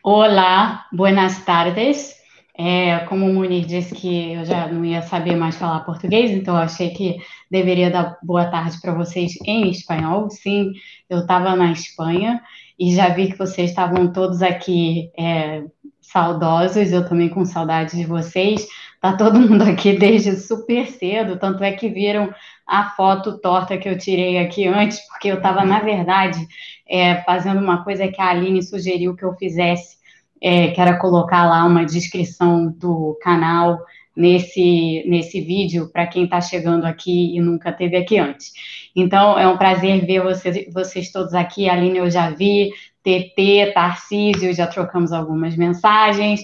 Olá, buenas tardes. Como o Munir disse que eu já não ia saber mais falar português, então eu achei que deveria dar boa tarde para vocês em espanhol. Sim, eu estava na Espanha e já vi que vocês estavam todos aqui saudosos, eu também com saudade de vocês. Tá todo mundo aqui desde super cedo, tanto é que viram a foto torta que eu tirei aqui antes, porque eu estava, na verdade, fazendo uma coisa que a Aline sugeriu que eu fizesse, que era colocar lá uma descrição do canal nesse vídeo para quem está chegando aqui e nunca esteve aqui antes. Então, é um prazer ver vocês todos aqui. A Aline eu já vi, TT, Tarcísio, já trocamos algumas mensagens.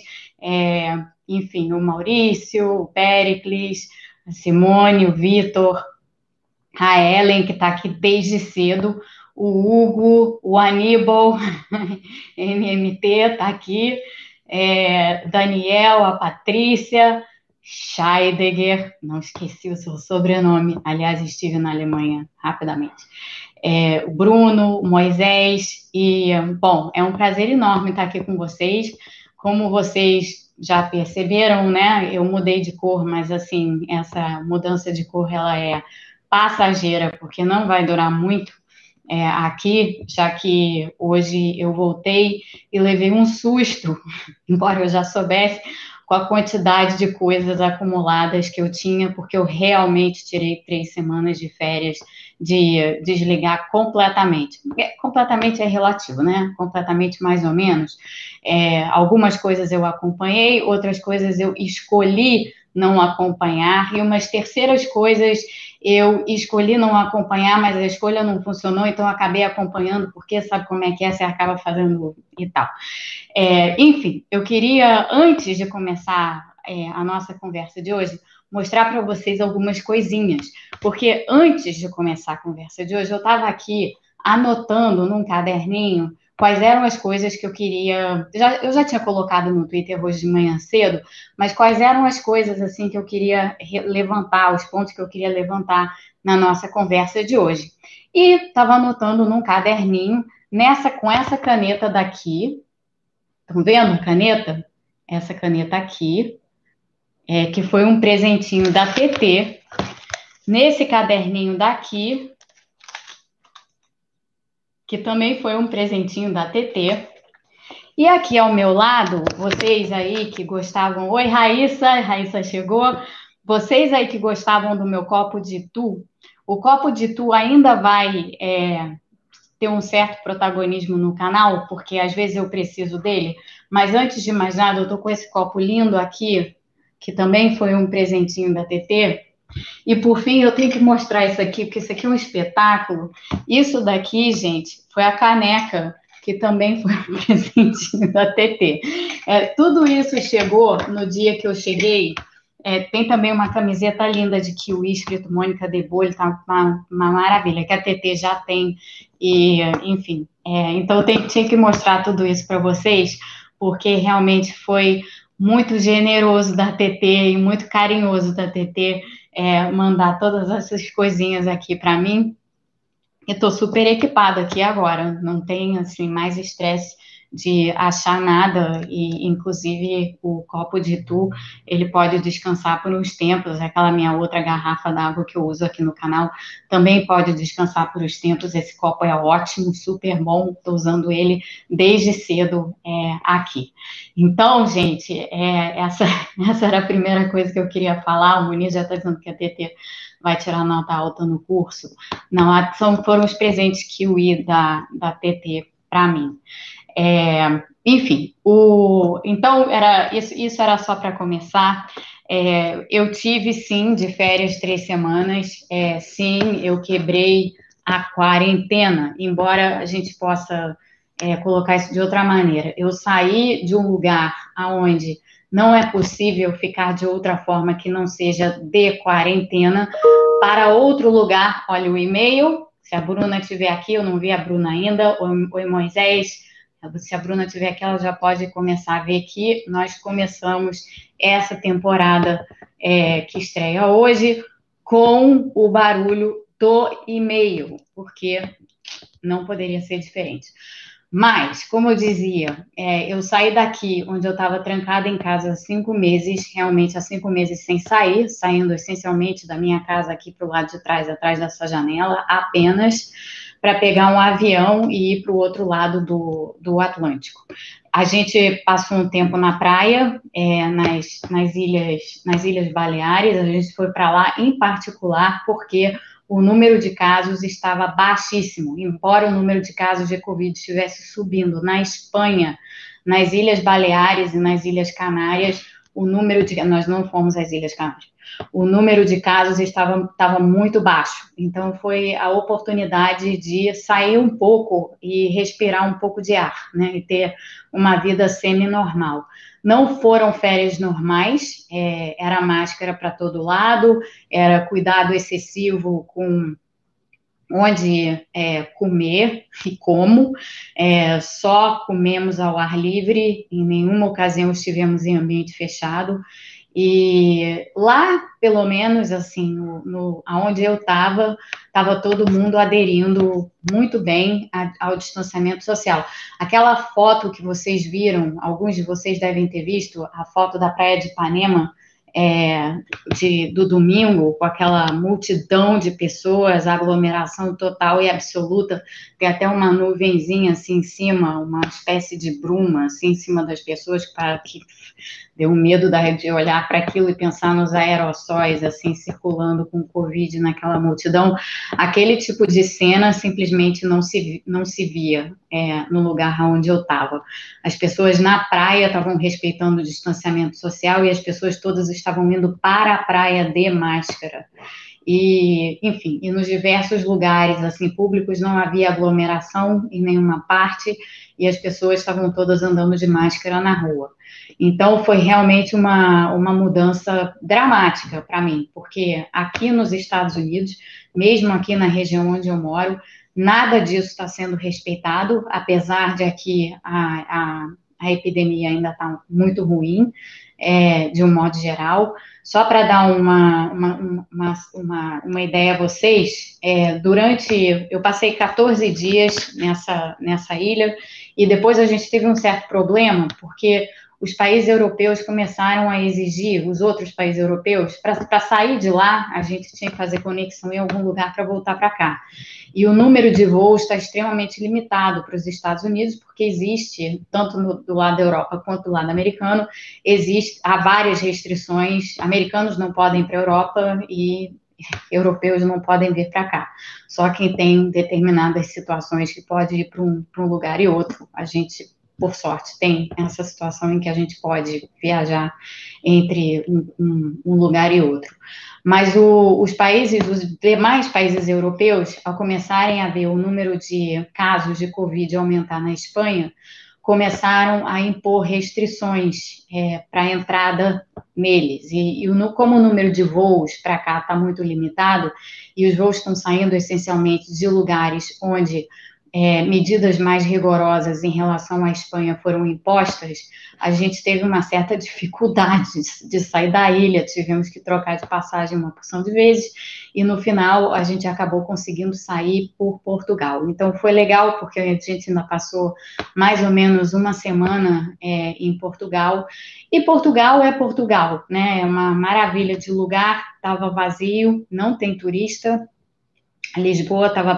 Enfim, o Maurício, o Péricles, a Simone, o Vitor, a Ellen, que está aqui desde cedo, o Hugo, o Aníbal, NMT está aqui, Daniel, a Patrícia, Scheidegger, não esqueci o seu sobrenome, aliás, estive na Alemanha rapidamente. O Bruno, o Moisés, e, bom, é um prazer enorme estar aqui com vocês. Como vocês já perceberam, né, eu mudei de cor, mas, assim, essa mudança de cor, ela é passageira, porque não vai durar muito aqui, já que hoje eu voltei e levei um susto, embora eu já soubesse, com a quantidade de coisas acumuladas que eu tinha, porque eu realmente tirei 3 semanas de férias de desligar completamente. Completamente é relativo, né? Completamente mais ou menos. Algumas coisas eu acompanhei, outras coisas eu escolhi não acompanhar, e umas terceiras coisas eu escolhi não acompanhar, mas a escolha não funcionou, então eu acabei acompanhando, porque sabe como é que é, você acaba fazendo e tal. Enfim, eu queria, antes de começar a nossa conversa de hoje, mostrar para vocês algumas coisinhas, porque antes de começar a conversa de hoje, eu estava aqui anotando num caderninho quais eram as coisas que eu queria. Eu já tinha colocado no Twitter hoje de manhã cedo, mas quais eram as coisas assim que eu queria levantar, os pontos que eu queria levantar na nossa conversa de hoje. E estava anotando num caderninho, com essa caneta daqui. Estão vendo a caneta? Essa caneta aqui, que foi um presentinho da TT. Nesse caderninho daqui, que também foi um presentinho da TT. E aqui ao meu lado, vocês aí que gostavam... Oi, Raíssa, Raíssa chegou. Vocês aí que gostavam do meu copo de tu, o copo de tu ainda vai ter um certo protagonismo no canal, porque às vezes eu preciso dele, mas antes de mais nada, eu tô com esse copo lindo aqui, que também foi um presentinho da TT, e por fim eu tenho que mostrar isso aqui, porque isso aqui é um espetáculo. Isso daqui, gente, foi a caneca, que também foi um presentinho da TT. Tudo isso chegou no dia que eu cheguei. Tem também uma camiseta linda de Kiwi, escrito Mônica de Bolho, tá uma maravilha, que a TT já tem, e enfim. Então eu tinha que mostrar tudo isso para vocês, porque realmente foi muito generoso da TT e muito carinhoso da TT mandar todas essas coisinhas aqui para mim. Eu estou super equipada aqui agora, não tem assim mais estresse de achar nada, e inclusive o copo de tu, ele pode descansar por uns tempos. Aquela minha outra garrafa d'água que eu uso aqui no canal também pode descansar por uns tempos. Esse copo é ótimo, super bom, estou usando ele desde cedo aqui. Então, gente, essa era a primeira coisa que eu queria falar. O Muniz já está dizendo que a TT vai tirar nota alta no curso. Não, foram os presentes Kiwi da TT para mim. Enfim, então isso era só para começar. Eu tive, sim, de férias 3 semanas. Sim, eu quebrei a quarentena, embora a gente possa colocar isso de outra maneira. Eu saí de um lugar onde não é possível ficar de outra forma que não seja de quarentena para outro lugar. Olha o e-mail. Se a Bruna estiver aqui, eu não vi a Bruna ainda. Oi, Moisés. Se a Bruna estiver aqui, ela já pode começar a ver que nós começamos essa temporada que estreia hoje com o barulho do e-mail, porque não poderia ser diferente. Mas, como eu dizia, eu saí daqui, onde eu estava trancada em casa há 5 meses, realmente há 5 meses sem sair, saindo essencialmente da minha casa aqui para o lado de trás, atrás dessa janela, apenas para pegar um avião e ir para o outro lado do Atlântico. A gente passou um tempo na praia, nas Ilhas Baleares, a gente foi para lá em particular porque o número de casos estava baixíssimo, embora o número de casos de Covid estivesse subindo na Espanha, nas Ilhas Baleares e nas Ilhas Canárias, nós não fomos às Ilhas Canárias, o número de casos estava muito baixo. Então, foi a oportunidade de sair um pouco e respirar um pouco de ar, né? E ter uma vida semi-normal. Não foram férias normais, era máscara para todo lado, era cuidado excessivo com onde comer e como, só comemos ao ar livre, em nenhuma ocasião estivemos em ambiente fechado, e lá, pelo menos, assim, aonde eu estava todo mundo aderindo muito bem ao distanciamento social. Aquela foto que vocês viram, alguns de vocês devem ter visto, a foto da Praia de Ipanema, do domingo, com aquela multidão de pessoas, aglomeração total e absoluta, tem até uma nuvenzinha assim em cima, uma espécie de bruma assim em cima das pessoas, que deu medo de olhar para aquilo e pensar nos aerossóis assim circulando com Covid naquela multidão. Aquele tipo de cena simplesmente não se via no lugar onde eu estava. As pessoas na praia estavam respeitando o distanciamento social e as pessoas todas estavam indo para a praia de máscara. E, enfim, e nos diversos lugares assim públicos não havia aglomeração em nenhuma parte e as pessoas estavam todas andando de máscara na rua. Então, foi realmente uma mudança dramática para mim, porque aqui nos Estados Unidos, mesmo aqui na região onde eu moro, nada disso está sendo respeitado, apesar de aqui a epidemia ainda está muito ruim, de um modo geral. Só para dar uma ideia a vocês, eu passei 14 dias nessa ilha e depois a gente teve um certo problema, porque os países europeus começaram a exigir, os outros países europeus, para sair de lá, a gente tinha que fazer conexão em algum lugar para voltar para cá. E o número de voos está extremamente limitado para os Estados Unidos, porque existe, tanto do lado da Europa quanto do lado americano, há várias restrições. Americanos não podem ir para a Europa e europeus não podem vir para cá. Só quem tem determinadas situações que pode ir para um lugar e outro. A gente, por sorte, tem essa situação em que a gente pode viajar entre um lugar e outro. Mas os demais países europeus, ao começarem a ver o número de casos de Covid aumentar na Espanha, começaram a impor restrições para a entrada neles. Como o número de voos para cá está muito limitado, e os voos estão saindo essencialmente de lugares onde medidas mais rigorosas em relação à Espanha foram impostas, a gente teve uma certa dificuldade de sair da ilha, tivemos que trocar de passagem uma porção de vezes, e no final a gente acabou conseguindo sair por Portugal. Então foi legal, porque a gente ainda passou mais ou menos uma semana em Portugal, e Portugal é Portugal, né? É uma maravilha de lugar, estava vazio, não tem turista. Lisboa estava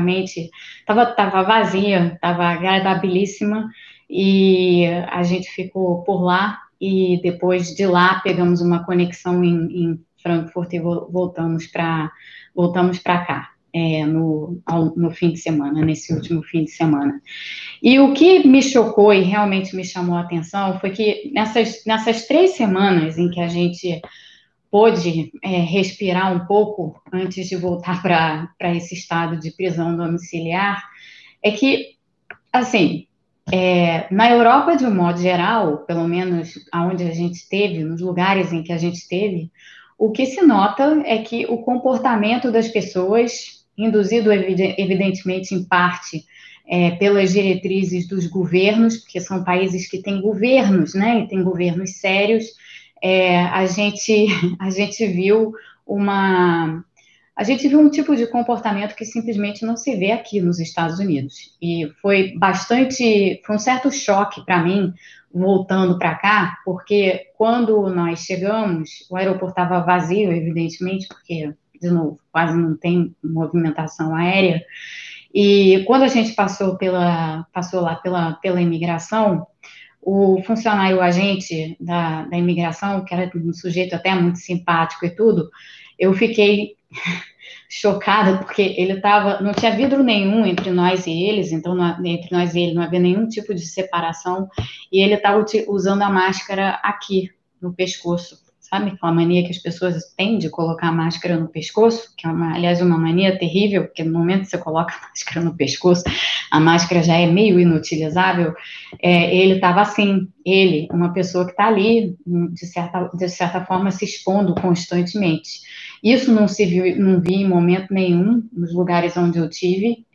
vazia, estava agradabilíssima, e a gente ficou por lá, e depois de lá pegamos uma conexão em Frankfurt e voltamos para cá, no fim de semana, nesse último fim de semana. E o que me chocou e realmente me chamou a atenção foi que nessas 3 semanas em que a gente pôde respirar um pouco antes de voltar para esse estado de prisão domiciliar, é que, assim, na Europa, de um modo geral, pelo menos aonde a gente esteve, nos lugares em que a gente esteve, o que se nota é que o comportamento das pessoas, induzido evidentemente em parte pelas diretrizes dos governos, porque são países que têm governos, né, e têm governos sérios, a gente viu a gente viu um tipo de comportamento que simplesmente não se vê aqui nos Estados Unidos. E foi um certo choque para mim, voltando para cá, porque quando nós chegamos, o aeroporto estava vazio, evidentemente, porque, de novo, quase não tem movimentação aérea. E quando a gente passou lá pela imigração, o funcionário, o agente da imigração, que era um sujeito até muito simpático e tudo, eu fiquei chocada, porque não tinha vidro nenhum entre nós e eles, então entre nós e ele não havia nenhum tipo de separação, e ele estava usando a máscara aqui, no pescoço, sabe? Aquela mania que as pessoas têm de colocar a máscara no pescoço, que é, aliás, uma mania terrível, porque no momento que você coloca a máscara no pescoço, a máscara já é meio inutilizável. Ele estava assim, uma pessoa que está ali, de certa forma, se expondo constantemente. Isso não vi em momento nenhum nos lugares onde eu tive,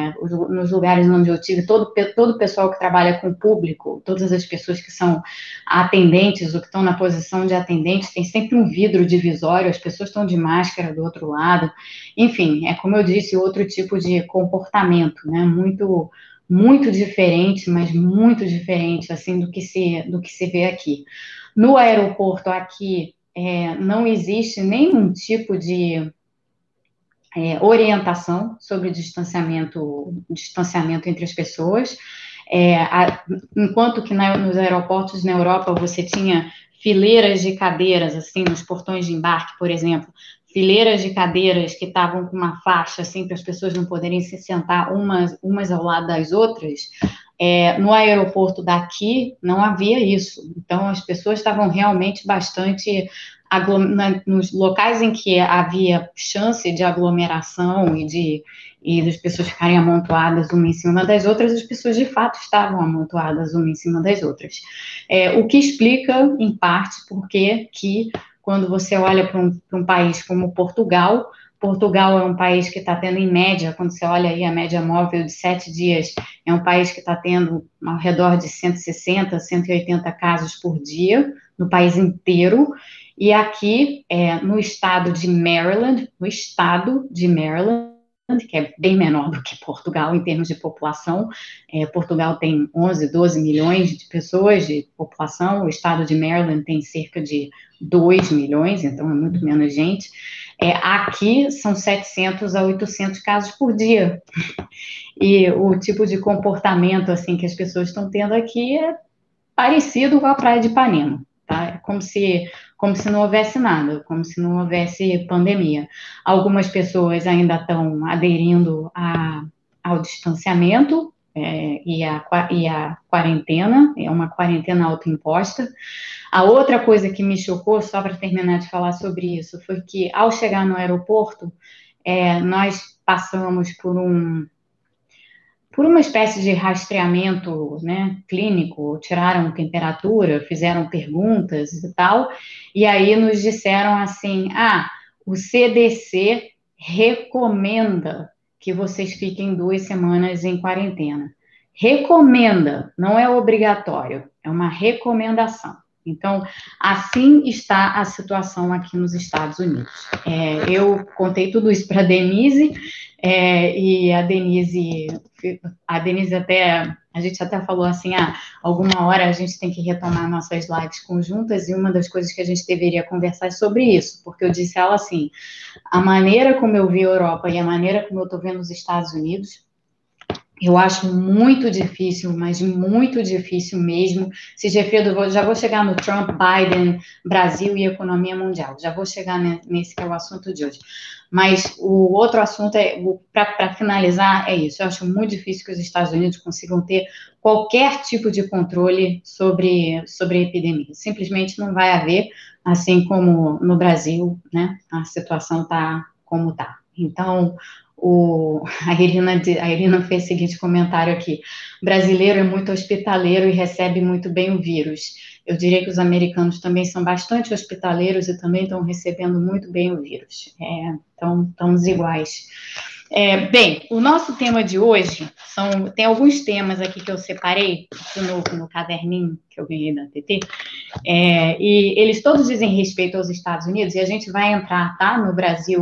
todo o pessoal que trabalha com o público, todas as pessoas que são atendentes ou que estão na posição de atendente, tem sempre um vidro divisório, as pessoas estão de máscara do outro lado, enfim, é como eu disse, outro tipo de comportamento, né, muito, muito diferente, mas muito diferente, assim, do que se vê aqui. No aeroporto aqui, não existe nenhum tipo de orientação sobre distanciamento entre as pessoas, enquanto que nos aeroportos na Europa você tinha fileiras de cadeiras, assim, nos portões de embarque, por exemplo, fileiras de cadeiras que estavam com uma faixa, assim, para as pessoas não poderem se sentar umas ao lado das outras. No aeroporto daqui não havia isso, então as pessoas estavam realmente bastante nos locais em que havia chance de aglomeração e das pessoas ficarem amontoadas uma em cima das outras, as pessoas de fato estavam amontoadas uma em cima das outras. O que explica, em parte, porque que quando você olha para um país como Portugal é um país que está tendo, em média, quando você olha aí a média móvel de 7 dias, é um país que está tendo ao redor de 160, 180 casos por dia, no país inteiro, e aqui, no estado de Maryland, que é bem menor do que Portugal em termos de população, Portugal tem 11, 12 milhões de pessoas de população, o estado de Maryland tem cerca de 2 milhões, então é muito menos gente. Aqui são 700 a 800 casos por dia. E o tipo de comportamento assim que as pessoas estão tendo aqui é parecido com a Praia de Ipanema, tá? É como se não houvesse nada, como se não houvesse pandemia. Algumas pessoas ainda estão aderindo ao distanciamento, e a quarentena, é uma quarentena autoimposta. A outra coisa que me chocou, só para terminar de falar sobre isso, foi que ao chegar no aeroporto, nós passamos por uma espécie de rastreamento, né, clínico, tiraram temperatura, fizeram perguntas e tal, e aí nos disseram assim, o CDC recomenda que vocês fiquem 2 semanas em quarentena. Recomenda, não é obrigatório, é uma recomendação. Então, assim está a situação aqui nos Estados Unidos. Eu contei tudo isso para a Denise, e a Denise até, a gente até falou assim, alguma hora a gente tem que retomar nossas lives conjuntas, e uma das coisas que a gente deveria conversar é sobre isso, porque eu disse a ela assim, a maneira como eu vi a Europa e a maneira como eu estou vendo os Estados Unidos, eu acho muito difícil, mas muito difícil mesmo, se Gefredo, já vou chegar no Trump, Biden, Brasil e economia mundial, já vou chegar nesse que é o assunto de hoje. Mas o outro assunto, para finalizar, é isso. Eu acho muito difícil que os Estados Unidos consigam ter qualquer tipo de controle sobre a epidemia. Simplesmente não vai haver, assim como no Brasil, né? A situação está como está. Então, a Irina fez o seguinte comentário aqui: brasileiro é muito hospitaleiro e recebe muito bem o vírus. Eu diria que os americanos também são bastante hospitaleiros e também estão recebendo muito bem o vírus. Então, estamos iguais. Bem, o nosso tema de hoje tem alguns temas aqui que eu separei no caderninho que eu ganhei da TT, e eles todos dizem respeito aos Estados Unidos, e a gente vai entrar, tá, no Brasil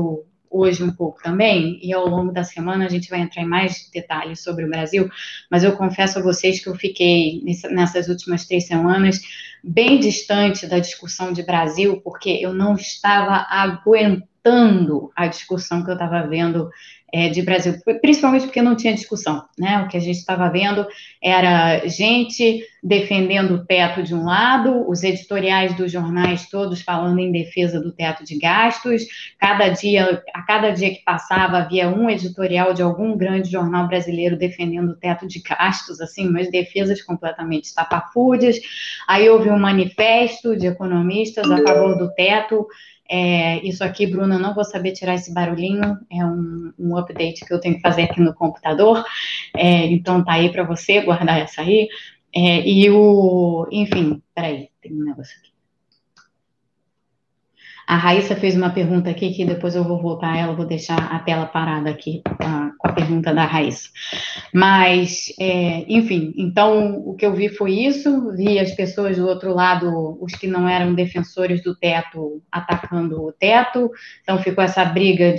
hoje um pouco também, e ao longo da semana a gente vai entrar em mais detalhes sobre o Brasil, mas eu confesso a vocês que eu fiquei nessas últimas 3 semanas bem distante da discussão de Brasil, porque eu não estava aguentando a discussão que eu estava vendo de Brasil, principalmente porque não tinha discussão, né? O que a gente estava vendo era gente defendendo o teto de um lado, os editoriais dos jornais todos falando em defesa do teto de gastos, a cada dia que passava havia um editorial de algum grande jornal brasileiro defendendo o teto de gastos, assim, umas defesas completamente estapafúrdias. Aí houve um manifesto de economistas a favor do teto. Isso aqui, Bruna, eu não vou saber tirar esse barulhinho, é um update que eu tenho que fazer aqui no computador, então tá aí para você guardar essa aí. Enfim, peraí, tem um negócio aqui. A Raíssa fez uma pergunta aqui que depois eu vou voltar a ela, vou deixar a tela parada aqui com a pergunta da Raíssa. Mas, enfim, então o que eu vi foi isso, vi as pessoas do outro lado, os que não eram defensores do teto, atacando o teto, então ficou essa briga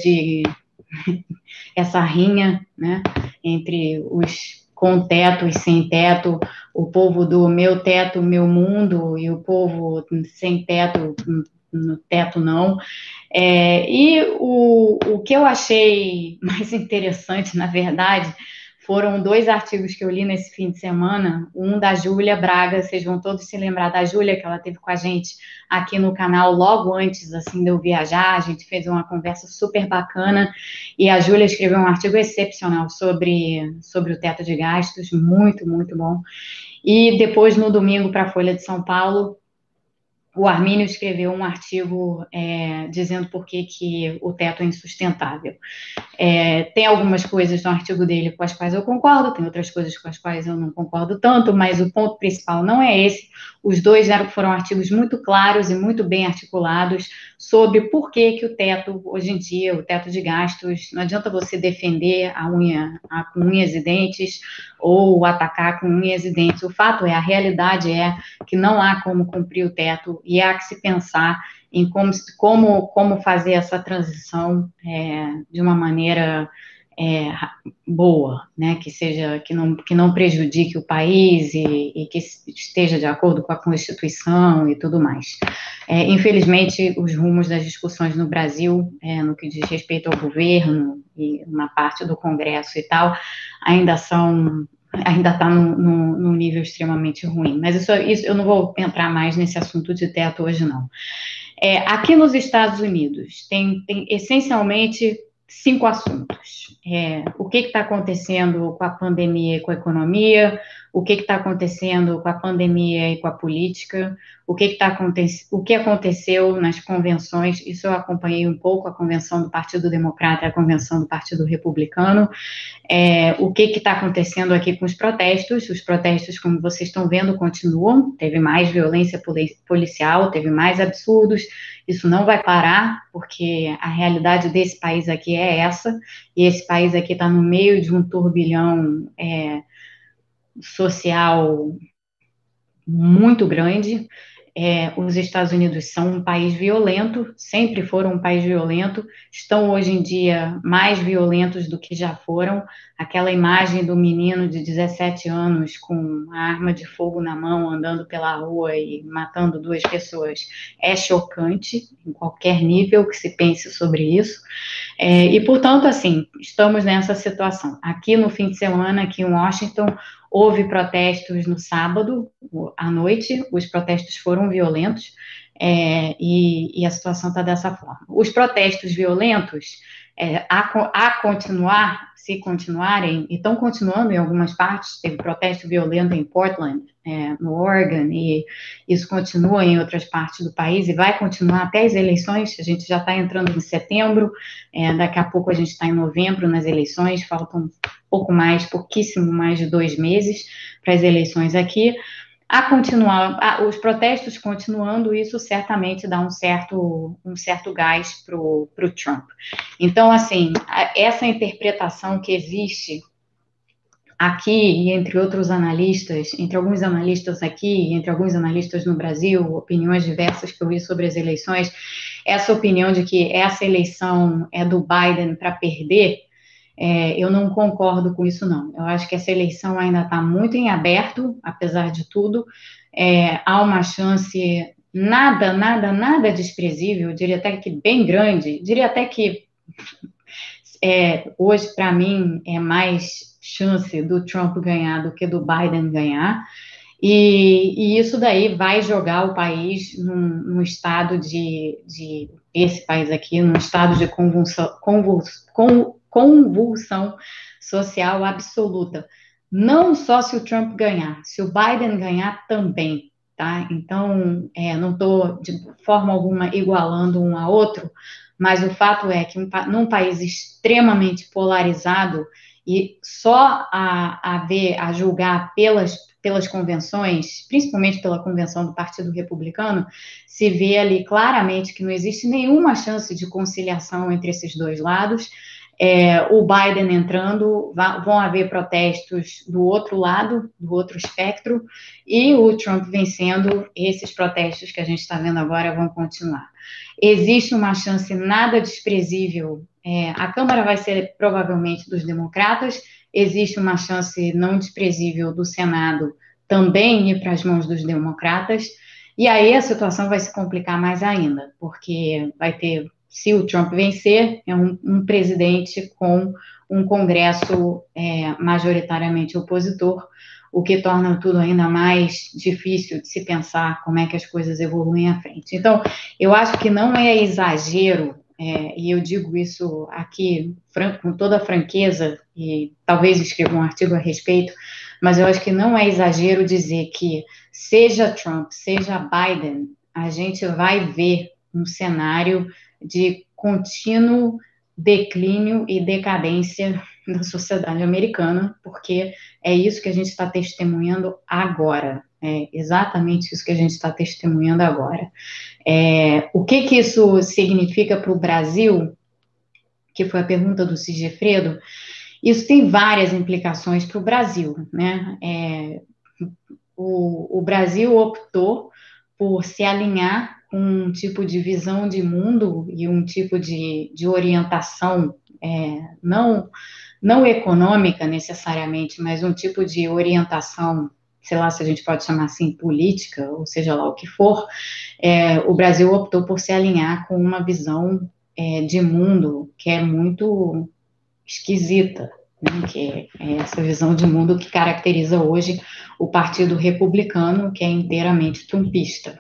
essa rinha, né, entre os com teto e sem teto, o povo do meu teto, meu mundo, e o povo sem teto, no teto não. E o que eu achei mais interessante, na verdade, foram 2 artigos que eu li nesse fim de semana, um da Júlia Braga, vocês vão todos se lembrar da Júlia, que ela teve com a gente aqui no canal logo antes, assim, de eu viajar, a gente fez uma conversa super bacana, e a Júlia escreveu um artigo excepcional sobre o teto de gastos, muito, muito bom. E depois, no domingo, para a Folha de São Paulo, o Armínio escreveu um artigo dizendo por que o teto é insustentável. Tem algumas coisas no artigo dele com as quais eu concordo, tem outras coisas com as quais eu não concordo tanto, mas o ponto principal não é esse. Os dois foram artigos muito claros e muito bem articulados sobre por que o teto, hoje em dia, o teto de gastos, não adianta você defender com unhas e dentes ou atacar com unhas e dentes. O fato a realidade é que não há como cumprir o teto e há que se pensar em como fazer essa transição de uma maneira boa, né, que não prejudique o país e que esteja de acordo com a Constituição e tudo mais. Infelizmente, os rumos das discussões no Brasil, no que diz respeito ao governo e uma parte do Congresso e tal, ainda está num nível extremamente ruim. Mas isso eu não vou entrar mais nesse assunto de teto hoje, não. Aqui nos Estados Unidos, tem essencialmente 5 assuntos. O que está acontecendo com a pandemia e com a economia, o que está acontecendo com a pandemia e com a política, o que aconteceu nas convenções, isso eu acompanhei um pouco, a convenção do Partido Democrata e a convenção do Partido Republicano, o que está acontecendo aqui com os protestos, como vocês estão vendo, continuam, teve mais violência policial, teve mais absurdos, isso não vai parar, porque a realidade desse país aqui é essa, e esse país aqui está no meio de um turbilhão social muito grande. Os Estados Unidos são um país violento, sempre foram um país violento, estão hoje em dia mais violentos do que já foram. Aquela imagem do menino de 17 anos com a arma de fogo na mão, andando pela rua e matando 2 pessoas, é chocante, em qualquer nível que se pense sobre isso. E, portanto, assim, estamos nessa situação. Aqui no fim de semana, aqui em Washington, houve protestos no sábado à noite, os protestos foram violentos, e a situação está dessa forma. Os protestos violentos, se continuarem, e estão continuando em algumas partes, teve protesto violento em Portland, no Oregon, e isso continua em outras partes do país, e vai continuar até as eleições, a gente já está entrando em setembro, daqui a pouco a gente está em novembro nas eleições, faltam pouquíssimo mais de 2 meses para as eleições aqui. Os protestos continuando, isso certamente dá um certo gás para o Trump. Então, assim, essa interpretação que existe aqui, e entre outros analistas, entre alguns analistas aqui, entre alguns analistas no Brasil, opiniões diversas que eu vi sobre as eleições, essa opinião de que essa eleição é do Biden para perder, eu não concordo com isso, não. Eu acho que essa eleição ainda está muito em aberto, apesar de tudo. Há uma chance nada desprezível, eu diria até que bem grande, diria até que hoje, para mim, é mais chance do Trump ganhar do que do Biden ganhar. E isso daí vai jogar o país num estado esse país aqui, num estado de convulsão social absoluta. Não só se o Trump ganhar, se o Biden ganhar também, tá? Então, não estou de forma alguma igualando um a outro, mas o fato é que num país extremamente polarizado, e só a julgar pelas convenções, principalmente pela convenção do Partido Republicano, se vê ali claramente que não existe nenhuma chance de conciliação entre esses dois lados. O Biden entrando, vão haver protestos do outro lado, do outro espectro, e o Trump vencendo, esses protestos que a gente está vendo agora vão continuar. Existe uma chance nada desprezível. A Câmara vai ser provavelmente dos democratas, existe uma chance não desprezível do Senado também ir para as mãos dos democratas, e aí a situação vai se complicar mais ainda, porque vai ter, se o Trump vencer, um presidente com um Congresso majoritariamente opositor, o que torna tudo ainda mais difícil de se pensar como é que as coisas evoluem à frente. Então, eu acho que não é exagero, e eu digo isso aqui com toda franqueza, e talvez escreva um artigo a respeito, mas eu acho que não é exagero dizer que, seja Trump, seja Biden, a gente vai ver um cenário de contínuo declínio e decadência da sociedade americana, porque é isso que a gente está testemunhando agora. É exatamente isso que a gente está testemunhando agora. O que isso significa para o Brasil, que foi a pergunta do Sigefredo, isso tem várias implicações para o Brasil, né? O Brasil optou por se alinhar com um tipo de visão de mundo e um tipo de orientação, não econômica necessariamente, mas um tipo de orientação, sei lá se a gente pode chamar assim, política, ou seja lá o que for. O Brasil optou por se alinhar com uma visão de mundo que é muito esquisita, né, que é essa visão de mundo que caracteriza hoje o Partido Republicano, que é inteiramente trumpista.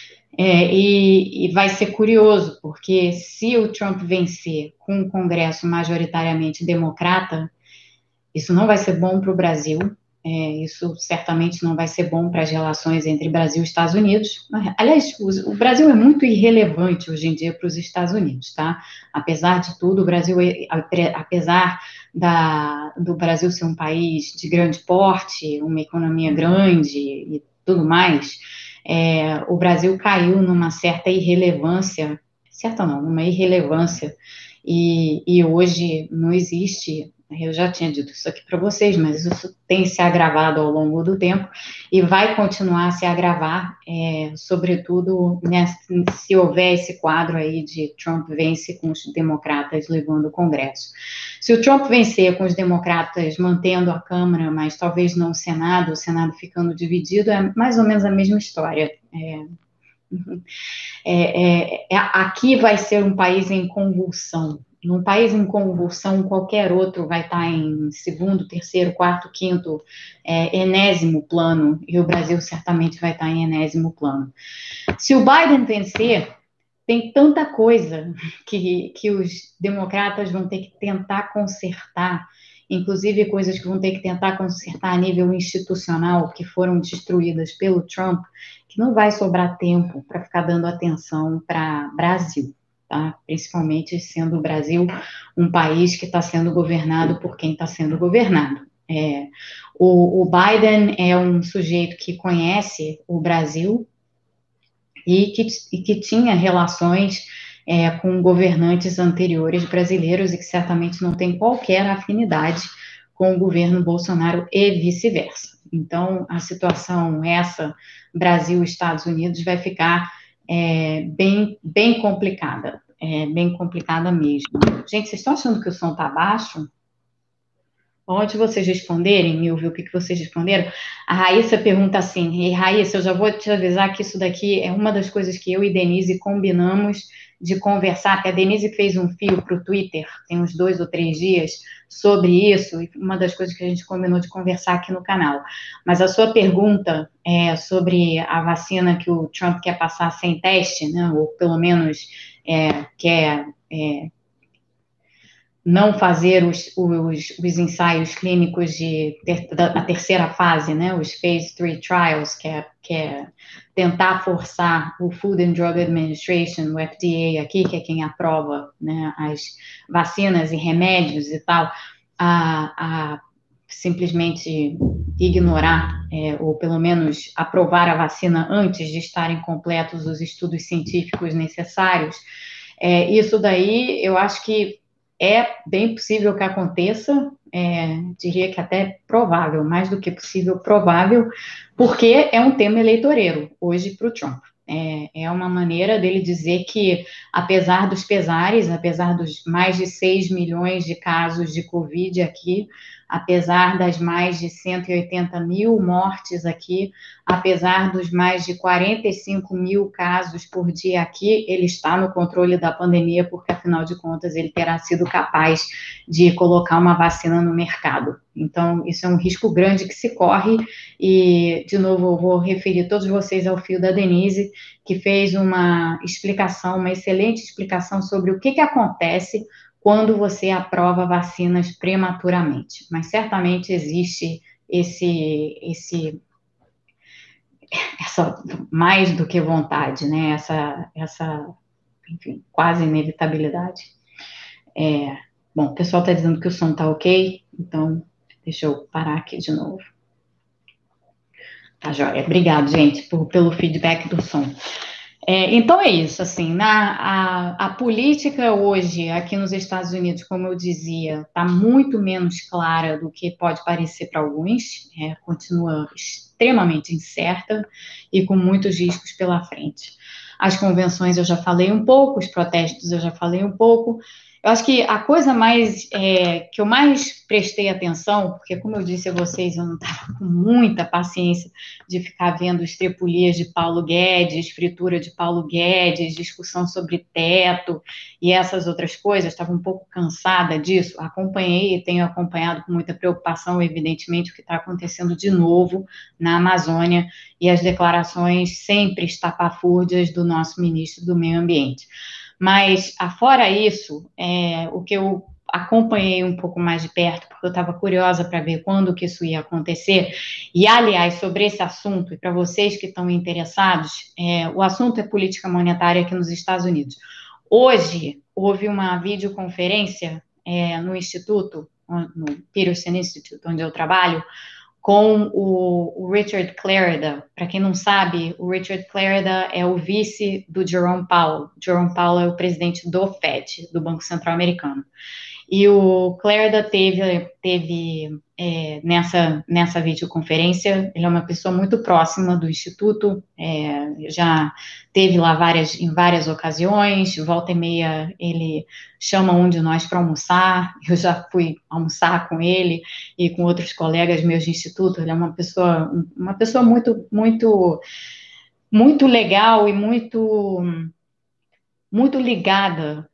E vai ser curioso, porque se o Trump vencer com um Congresso majoritariamente democrata, isso não vai ser bom para o Brasil, isso certamente não vai ser bom para as relações entre Brasil e Estados Unidos. Aliás, o Brasil é muito irrelevante hoje em dia para os Estados Unidos, tá? Apesar de tudo, o Brasil, apesar do Brasil ser um país de grande porte, uma economia grande e tudo mais, o Brasil caiu numa certa irrelevância, numa irrelevância, e hoje não existe. Eu já tinha dito isso aqui para vocês, mas isso tem se agravado ao longo do tempo e vai continuar a se agravar, sobretudo se houver esse quadro aí de Trump vence com os democratas levando o Congresso. Se o Trump vencer com os democratas mantendo a Câmara, mas talvez não o Senado ficando dividido, é mais ou menos a mesma história. Aqui vai ser um país em convulsão. Num país em convulsão, qualquer outro vai estar em segundo, terceiro, quarto, quinto, enésimo plano, e o Brasil certamente vai estar em enésimo plano. Se o Biden vencer, tem tanta coisa que os democratas vão ter que tentar consertar, inclusive coisas que vão ter que tentar consertar a nível institucional, que foram destruídas pelo Trump, que não vai sobrar tempo para ficar dando atenção para Brasil. Tá? Principalmente sendo o Brasil um país que está sendo governado por quem está sendo governado. O Biden é um sujeito que conhece o Brasil e que tinha relações com governantes anteriores brasileiros e que certamente não tem qualquer afinidade com o governo Bolsonaro e vice-versa. Então, a situação Brasil-Estados Unidos vai ficar bem complicada. Bem complicada mesmo. Gente, vocês estão achando que o som está baixo? Antes de vocês responderem, me ouvir o que vocês responderam, a Raíssa pergunta assim, e Raíssa, eu já vou te avisar que isso daqui é uma das coisas que eu e Denise combinamos de conversar, porque a Denise fez um fio para o Twitter, tem uns 2 ou 3 dias, sobre isso, e uma das coisas que a gente combinou de conversar aqui no canal. Mas a sua pergunta é sobre a vacina que o Trump quer passar sem teste, né, ou pelo menos quer não fazer os ensaios clínicos da terceira fase, né, os Phase 3 Trials, que é tentar forçar o Food and Drug Administration, o FDA aqui, que é quem aprova, né, as vacinas e remédios e tal, a simplesmente ignorar, ou pelo menos aprovar a vacina antes de estarem completos os estudos científicos necessários. Isso daí, eu acho que é bem possível que aconteça, diria que até provável, mais do que possível, provável, porque é um tema eleitoreiro hoje para o Trump. É uma maneira dele dizer que, apesar dos pesares, apesar dos mais de 6 milhões de casos de Covid aqui, apesar das mais de 180 mil mortes aqui, apesar dos mais de 45 mil casos por dia aqui, ele está no controle da pandemia, porque, afinal de contas, ele terá sido capaz de colocar uma vacina no mercado. Então, isso é um risco grande que se corre, e, de novo, eu vou referir todos vocês ao fio da Denise, que fez uma explicação, uma excelente explicação sobre o que acontece quando você aprova vacinas prematuramente. Mas certamente existe essa mais do que vontade, né? Essa enfim, quase inevitabilidade. Bom, o pessoal está dizendo que o som está ok, então deixa eu parar aqui de novo. Tá joia. Obrigado, gente, pelo feedback do som. Então é isso, assim, a política hoje aqui nos Estados Unidos, como eu dizia, está muito menos clara do que pode parecer para alguns, continua extremamente incerta e com muitos riscos pela frente. As convenções eu já falei um pouco, os protestos eu já falei um pouco. Eu acho que a coisa que eu mais prestei atenção, porque, como eu disse a vocês, eu não estava com muita paciência de ficar vendo estrepulias de Paulo Guedes, fritura de Paulo Guedes, discussão sobre teto e essas outras coisas, estava um pouco cansada disso. Acompanhei e tenho acompanhado com muita preocupação, evidentemente, o que está acontecendo de novo na Amazônia e as declarações sempre estapafúrdias do nosso ministro do Meio Ambiente. Mas, afora isso, o que eu acompanhei um pouco mais de perto, porque eu estava curiosa para ver quando que isso ia acontecer, e, aliás, sobre esse assunto, e para vocês que estão interessados, o assunto é política monetária aqui nos Estados Unidos. Hoje, houve uma videoconferência no Instituto, no Peterson Institute, onde eu trabalho, com o Richard Clarida. Para quem não sabe, o Richard Clarida é o vice do Jerome Powell. Jerome Powell é o presidente do FED, do Banco Central Americano. E o Clarida teve nessa videoconferência, ele é uma pessoa muito próxima do Instituto, já teve lá em várias ocasiões, volta e meia ele chama um de nós para almoçar, eu já fui almoçar com ele e com outros colegas meus de Instituto. Ele é uma pessoa muito, muito, muito legal e muito, muito ligada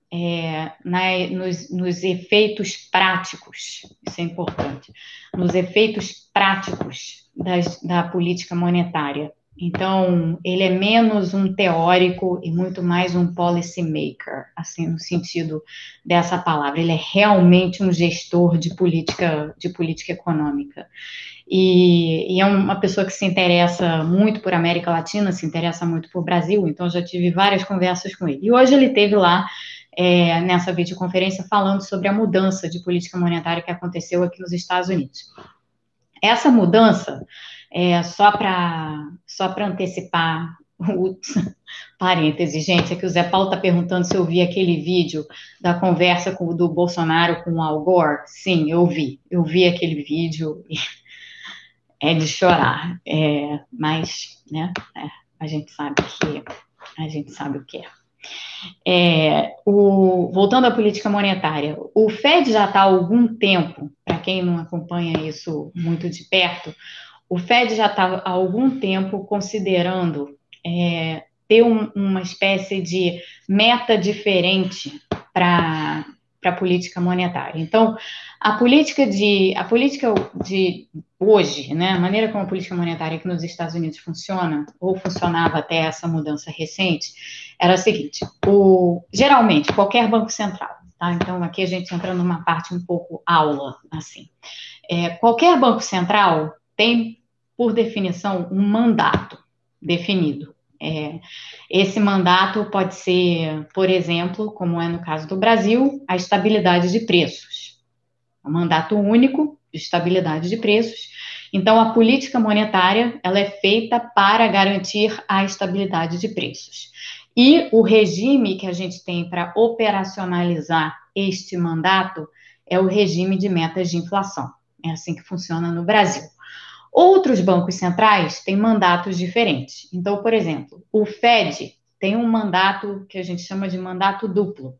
nos efeitos práticos, isso é importante, nos efeitos práticos da política monetária. Então, ele é menos um teórico e muito mais um policy maker, assim, no sentido dessa palavra. Ele é realmente um gestor de política econômica. E é uma pessoa que se interessa muito por América Latina, se interessa muito por Brasil, então já tive várias conversas com ele. E hoje ele esteve lá nessa videoconferência falando sobre a mudança de política monetária que aconteceu aqui nos Estados Unidos. Essa mudança, só para antecipar o parêntese, gente, é que o Zé Paulo está perguntando se eu vi aquele vídeo da conversa do Bolsonaro com o Al Gore. Sim, eu vi aquele vídeo e é de chorar, mas, né, a gente sabe que A gente sabe o que é. Voltando à política monetária, o Fed já está há algum tempo, para quem não acompanha isso muito de perto, o Fed já está há algum tempo considerando ter uma espécie de meta diferente para a política monetária. Então, a política de hoje, né, a maneira como a política monetária aqui nos Estados Unidos funciona, ou funcionava até essa mudança recente, era a seguinte: geralmente, qualquer banco central, tá? Então, aqui a gente entra numa parte um pouco aula, assim. Qualquer banco central tem, por definição, um mandato definido. Esse mandato pode ser, por exemplo, como é no caso do Brasil, a estabilidade de preços. Um mandato único de estabilidade de preços. Então, a política monetária, ela é feita para garantir a estabilidade de preços. E o regime que a gente tem para operacionalizar este mandato é o regime de metas de inflação. É assim que funciona no Brasil. Outros bancos centrais têm mandatos diferentes. Então, por exemplo, o Fed tem um mandato que a gente chama de mandato duplo.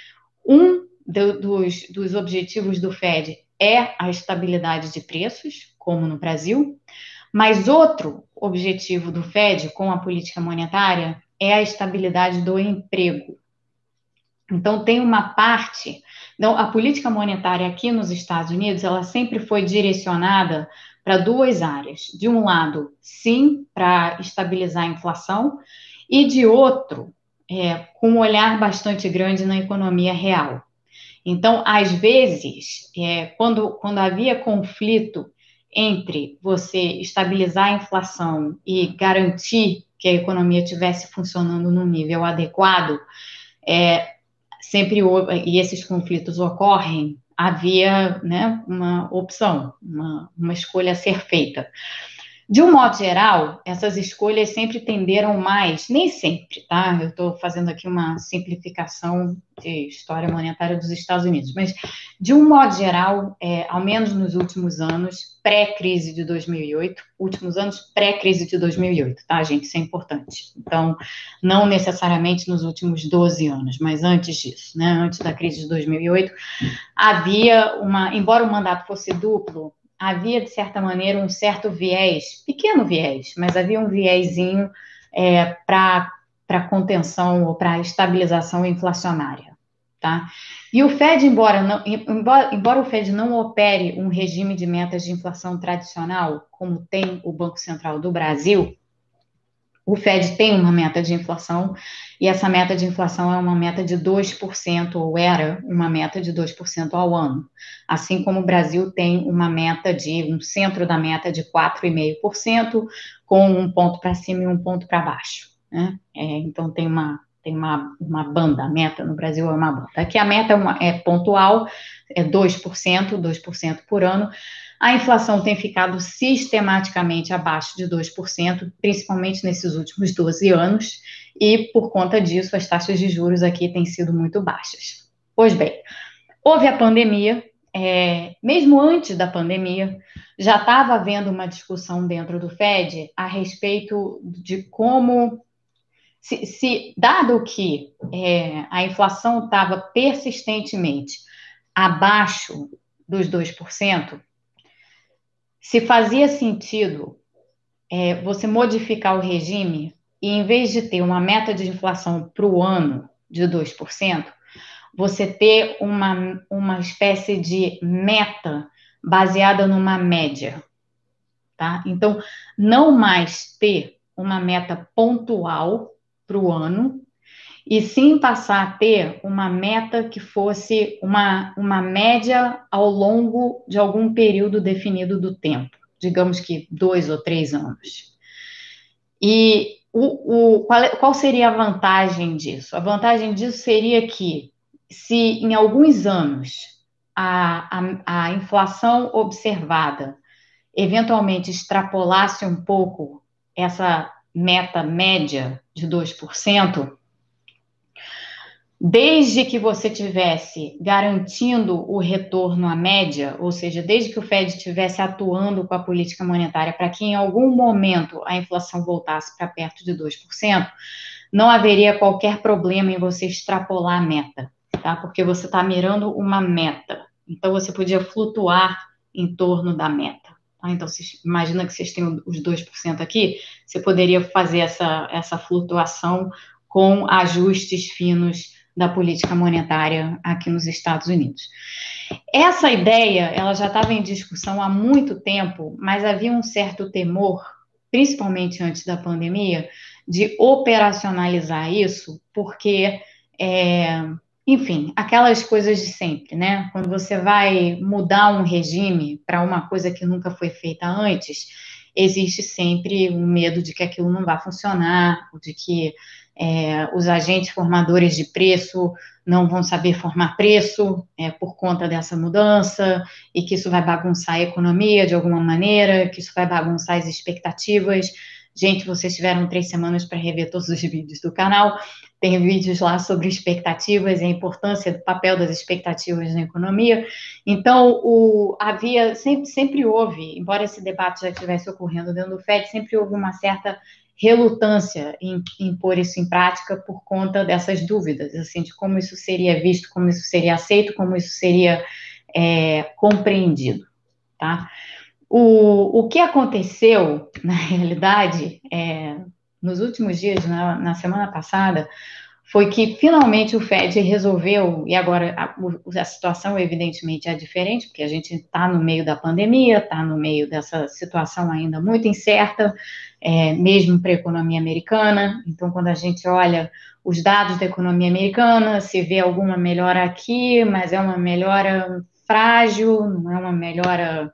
Dos objetivos do Fed é a estabilidade de preços, como no Brasil, mas outro objetivo do Fed com a política monetária é a estabilidade do emprego. Então, tem uma parte... Então, a política monetária aqui nos Estados Unidos, ela sempre foi direcionada para duas áreas. De um lado, sim, para estabilizar a inflação, e de outro, com um olhar bastante grande na economia real. Então, às vezes, quando havia conflito entre você estabilizar a inflação e garantir que a economia estivesse funcionando num nível adequado, sempre e esses conflitos ocorrem, havia, né, uma opção, uma escolha a ser feita. De um modo geral, essas escolhas sempre tenderam mais, nem sempre, tá? Eu estou fazendo aqui uma simplificação de história monetária dos Estados Unidos, mas de um modo geral, ao menos nos últimos anos, pré-crise de 2008, últimos anos pré-crise de 2008, tá, gente? Isso é importante. Então, não necessariamente nos últimos 12 anos, mas antes disso, né? Antes da crise de 2008, havia embora o mandato fosse duplo, havia, de certa maneira, um certo viés, pequeno viés, mas havia um viésinho para contenção ou para estabilização inflacionária, tá? E o Fed, embora o Fed não opere um regime de metas de inflação tradicional, como tem o Banco Central do Brasil, o Fed tem uma meta de inflação, e essa meta de inflação é uma meta de 2%, ou era uma meta de 2% ao ano. Assim como o Brasil tem uma meta um centro da meta de 4,5%, com um ponto para cima e um ponto para baixo, né? Então tem uma banda, a meta no Brasil é uma banda. Aqui a meta é pontual, é 2% por ano. A inflação tem ficado sistematicamente abaixo de 2%, principalmente nesses últimos 12 anos, e por conta disso as taxas de juros aqui têm sido muito baixas. Pois bem, houve a pandemia, mesmo antes da pandemia, já estava havendo uma discussão dentro do Fed a respeito de como, dado que a inflação estava persistentemente abaixo dos 2%, se fazia sentido você modificar o regime e, em vez de ter uma meta de inflação para o ano de 2%, você ter uma espécie de meta baseada numa média, tá? Então, não mais ter uma meta pontual para o ano, e sim passar a ter uma meta que fosse uma média ao longo de algum período definido do tempo, digamos que 2 ou 3 anos. E qual seria a vantagem disso? A vantagem disso seria que, se em alguns anos a inflação observada eventualmente extrapolasse um pouco essa meta média de 2%, Desde que você tivesse garantindo o retorno à média, ou seja, desde que o Fed estivesse atuando com a política monetária para que em algum momento a inflação voltasse para perto de 2%, não haveria qualquer problema em você extrapolar a meta, tá? Porque você está mirando uma meta. Então, você podia flutuar em torno da meta. Tá? Então, imagina que vocês têm os 2% aqui, você poderia fazer essa flutuação com ajustes finos da política monetária aqui nos Estados Unidos. Essa ideia, ela já estava em discussão há muito tempo, mas havia um certo temor, principalmente antes da pandemia, de operacionalizar isso, porque, enfim, aquelas coisas de sempre, né? Quando você vai mudar um regime para uma coisa que nunca foi feita antes, existe sempre um medo de que aquilo não vai funcionar, de que os agentes formadores de preço não vão saber formar preço por conta dessa mudança, e que isso vai bagunçar a economia de alguma maneira, que isso vai bagunçar as expectativas. Gente, vocês tiveram 3 semanas para rever todos os vídeos do canal, tem vídeos lá sobre expectativas e a importância do papel das expectativas na economia. Então, sempre houve, embora esse debate já estivesse ocorrendo dentro do FED, sempre houve uma certa relutância em pôr isso em prática por conta dessas dúvidas, assim, de como isso seria visto, como isso seria aceito, como isso seria compreendido, tá? O que aconteceu, na realidade, nos últimos dias, na semana passada, foi que finalmente o Fed resolveu, e agora a situação evidentemente é diferente, porque a gente está no meio da pandemia, está no meio dessa situação ainda muito incerta, mesmo para a economia americana. Então, quando a gente olha os dados da economia americana, se vê alguma melhora aqui, mas é uma melhora frágil, não é uma melhora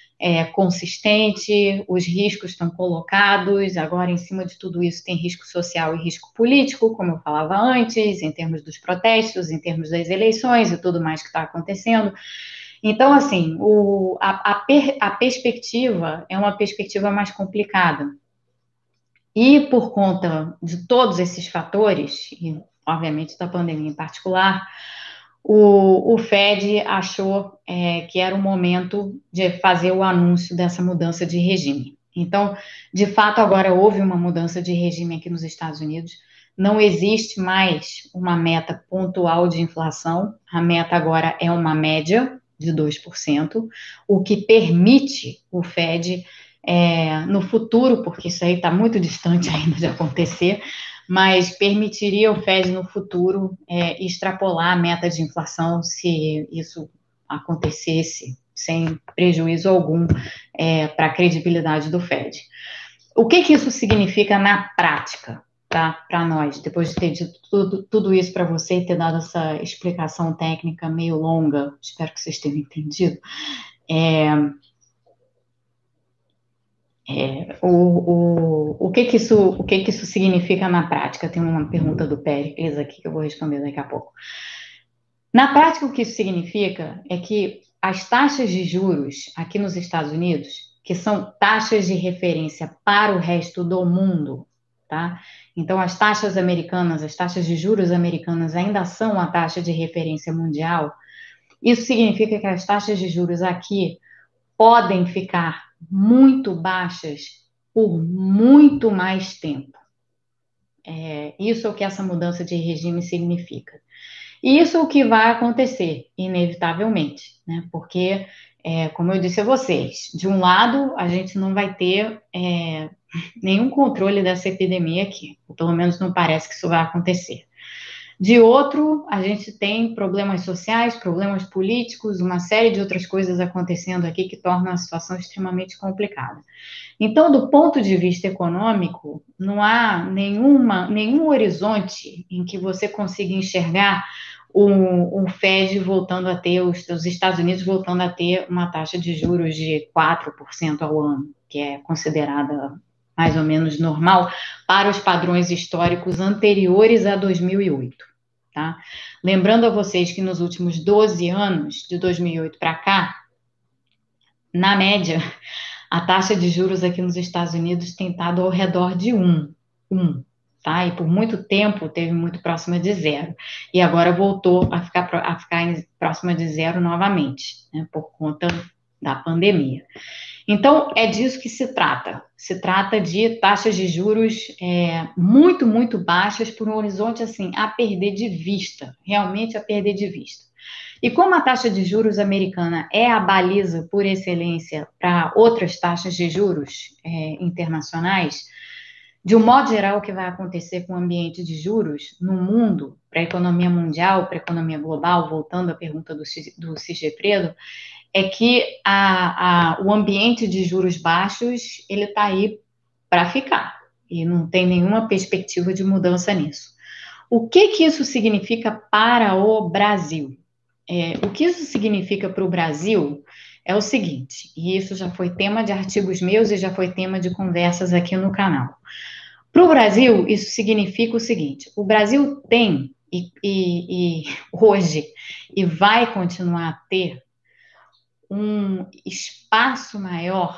consistente, os riscos estão colocados, agora em cima de tudo isso tem risco social e risco político, como eu falava antes, em termos dos protestos, em termos das eleições e tudo mais que está acontecendo. Então, assim, a perspectiva é uma perspectiva mais complicada. E por conta de todos esses fatores, e obviamente da pandemia em particular, o Fed achou que era o momento de fazer o anúncio dessa mudança de regime. Então, de fato, agora houve uma mudança de regime aqui nos Estados Unidos. Não existe mais uma meta pontual de inflação, a meta agora é uma média de 2%, o que permite o Fed, no futuro, porque isso aí está muito distante ainda de acontecer, mas permitiria o Fed no futuro extrapolar a meta de inflação se isso acontecesse sem prejuízo algum para a credibilidade do Fed. O que isso significa na prática, tá? Para nós, depois de ter dito tudo isso para você e ter dado essa explicação técnica meio longa, espero que vocês tenham entendido. O que isso significa na prática? Tem uma pergunta do Péricles aqui que eu vou responder daqui a pouco. Na prática, o que isso significa é que as taxas de juros aqui nos Estados Unidos, que são taxas de referência para o resto do mundo, tá? Então, as taxas americanas, as taxas de juros americanas ainda são a taxa de referência mundial. Isso significa que as taxas de juros aqui podem ficar muito baixas por muito mais tempo. Isso é o que essa mudança de regime significa. E isso é o que vai acontecer, inevitavelmente, né? Porque, como eu disse a vocês, de um lado, a gente não vai ter nenhum controle dessa epidemia aqui, ou pelo menos não parece que isso vai acontecer. De outro, a gente tem problemas sociais, problemas políticos, uma série de outras coisas acontecendo aqui que tornam a situação extremamente complicada. Então, do ponto de vista econômico, não há nenhum horizonte em que você consiga enxergar o Fed voltando a ter, os Estados Unidos voltando a ter uma taxa de juros de 4% ao ano, que é considerada mais ou menos normal para os padrões históricos anteriores a 2008, tá? Lembrando a vocês que nos últimos 12 anos, de 2008 para cá, na média, a taxa de juros aqui nos Estados Unidos tem estado ao redor de 1, tá? E por muito tempo teve muito próxima de zero. E agora voltou a ficar próxima de zero novamente, né? Por conta da pandemia. Então, é disso que se trata. Se trata de taxas de juros muito, muito baixas por um horizonte, assim, a perder de vista, realmente a perder de vista. E como a taxa de juros americana é a baliza por excelência para outras taxas de juros internacionais, de um modo geral, o que vai acontecer com o ambiente de juros no mundo, para a economia mundial, para a economia global, voltando à pergunta do Sigefredo, é que o ambiente de juros baixos ele está aí para ficar e não tem nenhuma perspectiva de mudança nisso. O que isso significa para o Brasil? O que isso significa para o Brasil é o seguinte, e isso já foi tema de artigos meus e já foi tema de conversas aqui no canal. Para o Brasil, isso significa o seguinte: o Brasil tem e hoje e vai continuar a ter um espaço maior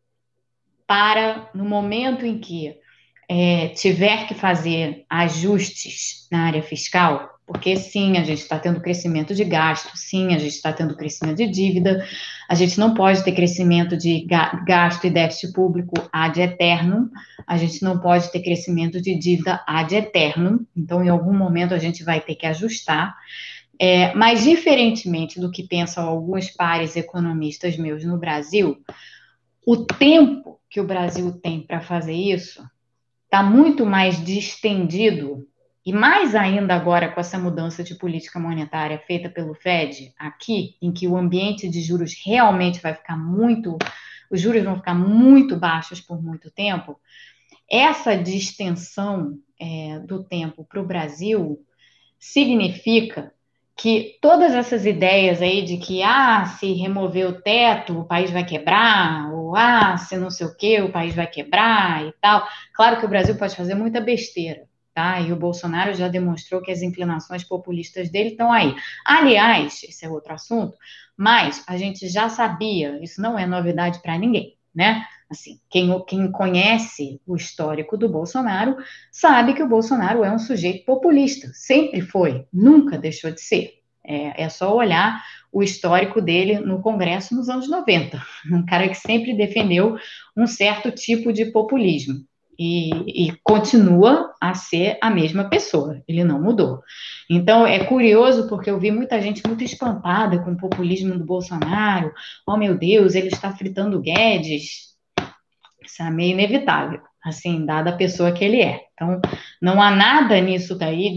para, no momento em que tiver que fazer ajustes na área fiscal, porque sim, a gente está tendo crescimento de gasto, sim, a gente está tendo crescimento de dívida, a gente não pode ter crescimento de gasto e déficit público ad eternum, a gente não pode ter crescimento de dívida ad eternum, então em algum momento a gente vai ter que ajustar. Mas, diferentemente do que pensam alguns pares economistas meus no Brasil, o tempo que o Brasil tem para fazer isso está muito mais distendido, e mais ainda agora com essa mudança de política monetária feita pelo Fed aqui, em que o ambiente de juros realmente vai ficar os juros vão ficar muito baixos por muito tempo. Essa distensão do tempo para o Brasil significa que todas essas ideias aí de que, se remover o teto, o país vai quebrar, ou, se não sei o quê, o país vai quebrar e tal. Claro que o Brasil pode fazer muita besteira, tá? E o Bolsonaro já demonstrou que as inclinações populistas dele estão aí. Aliás, esse é outro assunto, mas a gente já sabia, isso não é novidade para ninguém, né? Assim, quem conhece o histórico do Bolsonaro sabe que o Bolsonaro é um sujeito populista, sempre foi, nunca deixou de ser. É só olhar o histórico dele no Congresso nos anos 90, um cara que sempre defendeu um certo tipo de populismo e continua a ser a mesma pessoa, ele não mudou. Então é curioso porque eu vi muita gente muito espantada com o populismo do Bolsonaro, oh meu Deus, ele está fritando Guedes. Isso é meio inevitável, assim, dada a pessoa que ele é. Então, não há nada nisso daí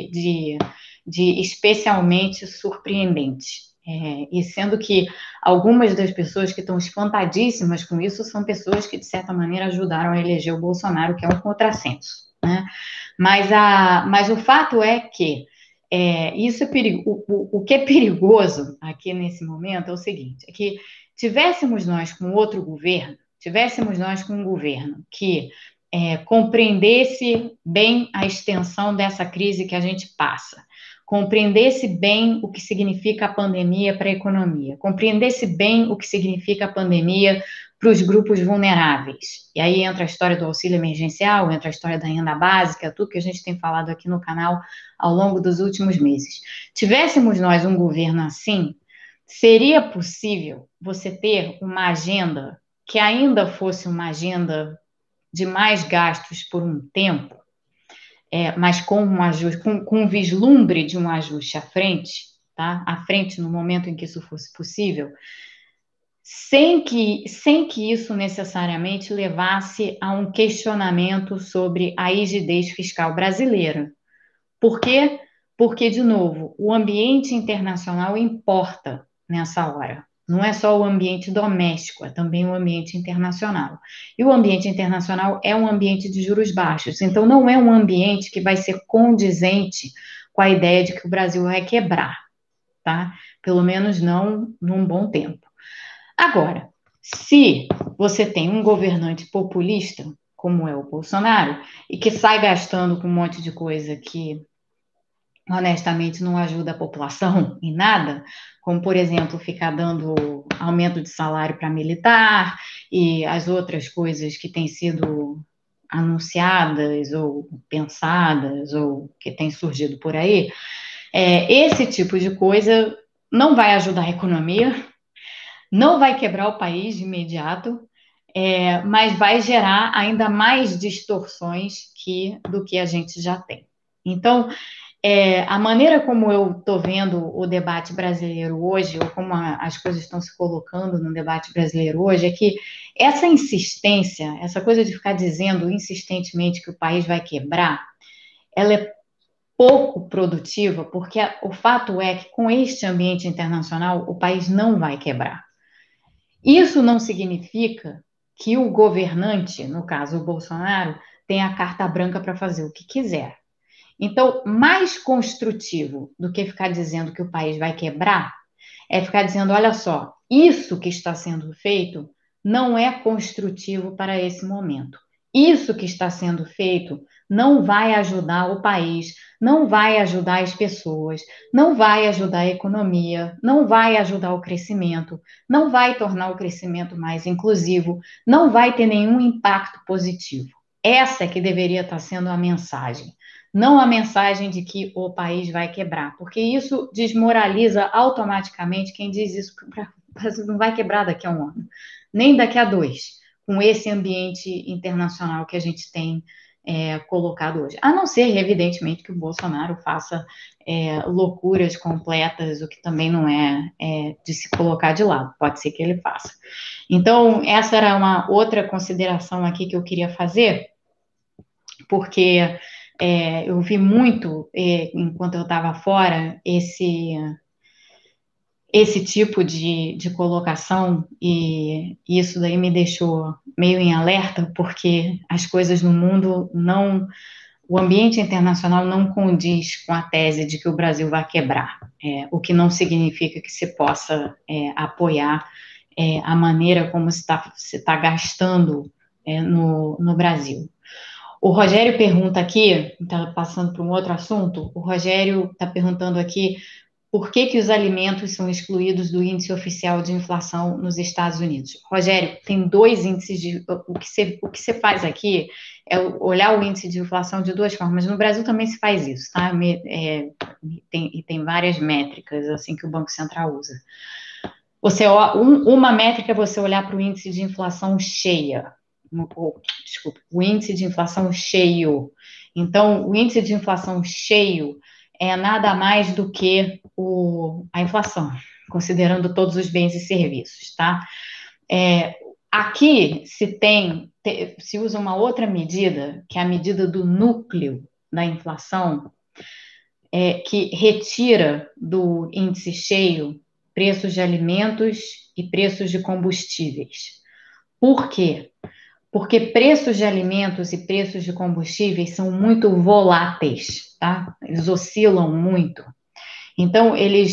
de especialmente surpreendente. E sendo que algumas das pessoas que estão espantadíssimas com isso são pessoas que, de certa maneira, ajudaram a eleger o Bolsonaro, que é um contrassenso, né? Mas o fato é que isso é o que é perigoso aqui nesse momento é o seguinte, é que tivéssemos nós com outro governo, tivéssemos nós com um governo que compreendesse bem a extensão dessa crise que a gente passa, compreendesse bem o que significa a pandemia para a economia, compreendesse bem o que significa a pandemia para os grupos vulneráveis. E aí entra a história do auxílio emergencial, entra a história da renda básica, tudo que a gente tem falado aqui no canal ao longo dos últimos meses. Tivéssemos nós um governo assim, seria possível você ter uma agenda que ainda fosse uma agenda de mais gastos por um tempo, mas com um ajuste, com um vislumbre de um ajuste à frente, tá? À frente no momento em que isso fosse possível, sem que isso necessariamente levasse a um questionamento sobre a rigidez fiscal brasileira. Por quê? Porque, de novo, o ambiente internacional importa nessa hora. Não é só o ambiente doméstico, é também o ambiente internacional. E o ambiente internacional é um ambiente de juros baixos, então não é um ambiente que vai ser condizente com a ideia de que o Brasil vai quebrar, tá? Pelo menos não num bom tempo. Agora, se você tem um governante populista, como é o Bolsonaro, e que sai gastando com um monte de coisa que honestamente não ajuda a população em nada, como, por exemplo, ficar dando aumento de salário para militar e as outras coisas que têm sido anunciadas ou pensadas ou que têm surgido por aí, esse tipo de coisa não vai ajudar a economia, não vai quebrar o país de imediato, mas vai gerar ainda mais distorções do que a gente já tem. Então, a maneira como eu estou vendo o debate brasileiro hoje, ou como as coisas estão se colocando no debate brasileiro hoje, é que essa insistência, essa coisa de ficar dizendo insistentemente que o país vai quebrar, ela é pouco produtiva, porque o fato é que com este ambiente internacional, o país não vai quebrar. Isso não significa que o governante, no caso o Bolsonaro, tenha a carta branca para fazer o que quiser. Então, mais construtivo do que ficar dizendo que o país vai quebrar, é ficar dizendo: olha só, isso que está sendo feito não é construtivo para esse momento. Isso que está sendo feito não vai ajudar o país, não vai ajudar as pessoas, não vai ajudar a economia, não vai ajudar o crescimento, não vai tornar o crescimento mais inclusivo, não vai ter nenhum impacto positivo. Essa é que deveria estar sendo a mensagem. Não a mensagem de que o país vai quebrar, porque isso desmoraliza automaticamente quem diz isso, que o Brasil não vai quebrar daqui a um ano, nem daqui a dois, com esse ambiente internacional que a gente tem colocado hoje. A não ser, evidentemente, que o Bolsonaro faça loucuras completas, o que também não é de se colocar de lado, pode ser que ele faça. Então, essa era uma outra consideração aqui que eu queria fazer, porque eu vi muito, enquanto eu estava fora, esse tipo de colocação, e isso daí me deixou meio em alerta, porque as coisas no mundo não. O ambiente internacional não condiz com a tese de que o Brasil vai quebrar, o que não significa que se possa apoiar a maneira como se está gastando no Brasil. O Rogério pergunta aqui, está passando para um outro assunto, o Rogério está perguntando aqui por que os alimentos são excluídos do índice oficial de inflação nos Estados Unidos. Rogério, tem dois índices o que você faz aqui é olhar o índice de inflação de duas formas. No Brasil também se faz isso, tá? Tem várias métricas assim que o Banco Central usa. Uma métrica é você olhar para o índice de inflação cheia. Desculpa, o índice de inflação cheio. Então, o índice de inflação cheio é nada mais do que a inflação, considerando todos os bens e serviços, tá? Aqui se usa uma outra medida, que é a medida do núcleo da inflação, que retira do índice cheio preços de alimentos e preços de combustíveis. Por quê? Porque preços de alimentos e preços de combustíveis são muito voláteis, tá? Eles oscilam muito. Então,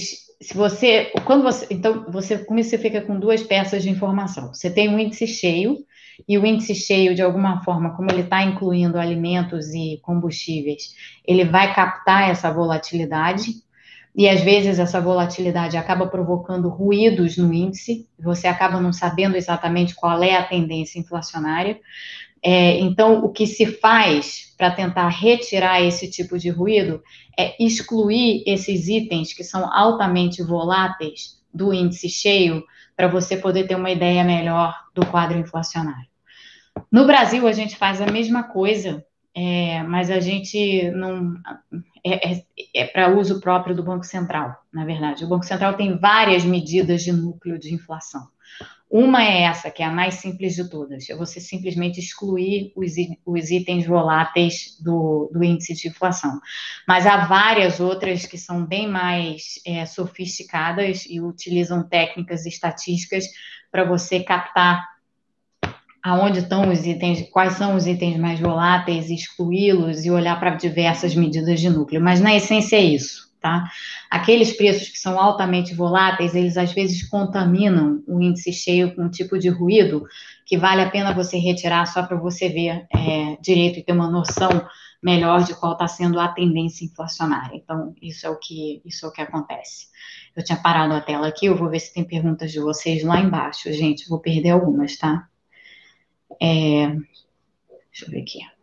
com isso você fica com duas peças de informação. Você tem um índice cheio, e o índice cheio, de alguma forma, como ele está incluindo alimentos e combustíveis, ele vai captar essa volatilidade, e às vezes essa volatilidade acaba provocando ruídos no índice, você acaba não sabendo exatamente qual é a tendência inflacionária. Então, o que se faz para tentar retirar esse tipo de ruído é excluir esses itens que são altamente voláteis do índice cheio, para você poder ter uma ideia melhor do quadro inflacionário. No Brasil, a gente faz a mesma coisa, mas a gente não. É para uso próprio do Banco Central, na verdade. O Banco Central tem várias medidas de núcleo de inflação. Uma é essa, que é a mais simples de todas, é você simplesmente excluir os itens voláteis do índice de inflação. Mas há várias outras que são bem mais sofisticadas e utilizam técnicas estatísticas para você captar aonde estão os itens, quais são os itens mais voláteis, excluí-los e olhar para diversas medidas de núcleo. Mas na essência é isso, tá? Aqueles preços que são altamente voláteis, eles às vezes contaminam o índice cheio com um tipo de ruído que vale a pena você retirar só para você ver direito e ter uma noção melhor de qual está sendo a tendência inflacionária. Então, isso é o que acontece. Eu tinha parado a tela aqui, eu vou ver se tem perguntas de vocês lá embaixo, gente. Vou perder algumas, tá? Deixa eu ver aqui.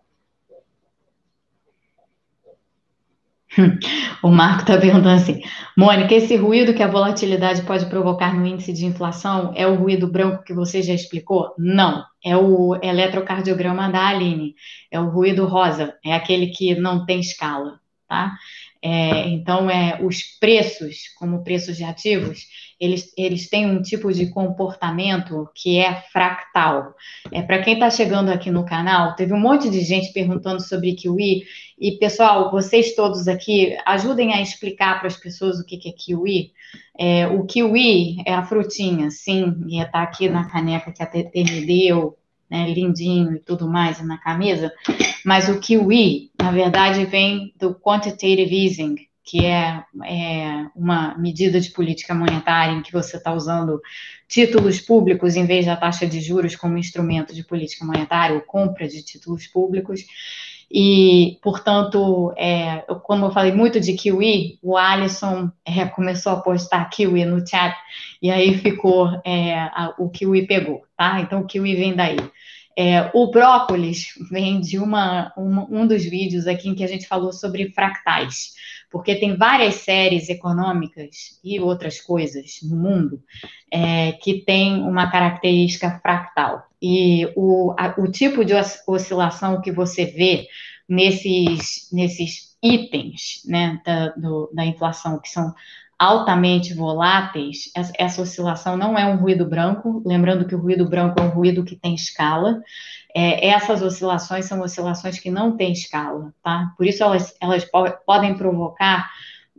O Marco está perguntando assim, Mônica, esse ruído que a volatilidade pode provocar no índice de inflação é o ruído branco que você já explicou? Não, é o eletrocardiograma da Aline, é o ruído rosa, é aquele que não tem escala, tá? Então, os preços, como preços de ativos, eles têm um tipo de comportamento que é fractal. Para quem está chegando aqui no canal, teve um monte de gente perguntando sobre kiwi, e, pessoal, vocês todos aqui, ajudem a explicar para as pessoas o que é kiwi. O kiwi é a frutinha, sim, e está aqui na caneca que a TT me deu, né, lindinho e tudo mais, na camisa. Mas o kiwi, na verdade, vem do quantitative easing, que é uma medida de política monetária em que você está usando títulos públicos em vez da taxa de juros como instrumento de política monetária ou compra de títulos públicos. E, portanto, como eu falei muito de kiwi, o Alisson começou a postar kiwi no chat, e aí ficou, o kiwi pegou, tá? Então, o kiwi vem daí. O brócolis vem de um dos vídeos aqui em que a gente falou sobre fractais, porque tem várias séries econômicas e outras coisas no mundo que tem uma característica fractal. E o tipo de oscilação que você vê nesses itens, né, da inflação, que são altamente voláteis, essa oscilação não é um ruído branco, lembrando que o ruído branco é um ruído que tem escala. Essas oscilações são oscilações que não têm escala, tá? Por isso elas podem provocar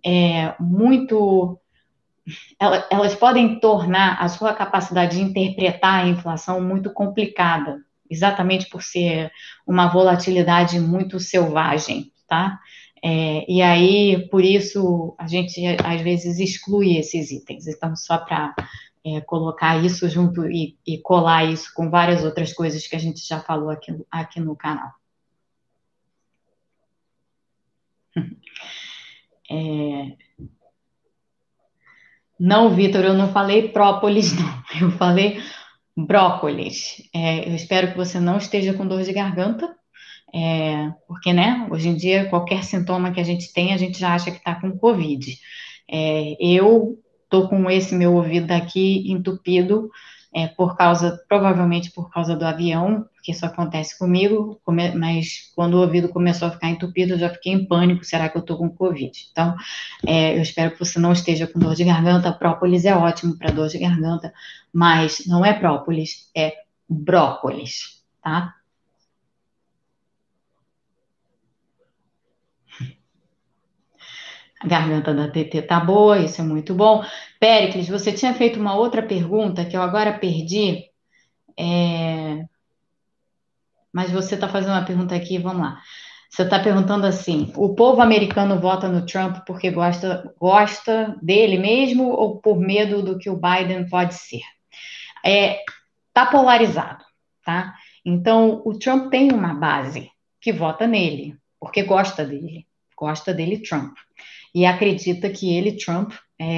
elas podem tornar a sua capacidade de interpretar a inflação muito complicada, exatamente por ser uma volatilidade muito selvagem, tá? E aí, por isso, a gente às vezes exclui esses itens. Então, só para colocar isso junto e colar isso com várias outras coisas que a gente já falou aqui no canal. Não, Vitor, eu não falei própolis, não. Eu falei brócolis. Eu espero que você não esteja com dor de garganta, porque, né, hoje em dia, qualquer sintoma que a gente tem, a gente já acha que está com Covid. Eu estou com esse meu ouvido aqui entupido, provavelmente por causa do avião, porque isso acontece comigo, mas quando o ouvido começou a ficar entupido, eu já fiquei em pânico, será que eu estou com Covid? Então, eu espero que você não esteja com dor de garganta. Própolis é ótimo para dor de garganta, mas não é própolis, é brócolis, tá? A garganta da TT tá boa, isso é muito bom. Péricles, você tinha feito uma outra pergunta que eu agora perdi, mas você está fazendo uma pergunta aqui, vamos lá. Você está perguntando assim: o povo americano vota no Trump porque gosta dele mesmo ou por medo do que o Biden pode ser? Tá polarizado, tá? Então, o Trump tem uma base que vota nele, porque gosta dele, Trump, e acredita que ele, Trump,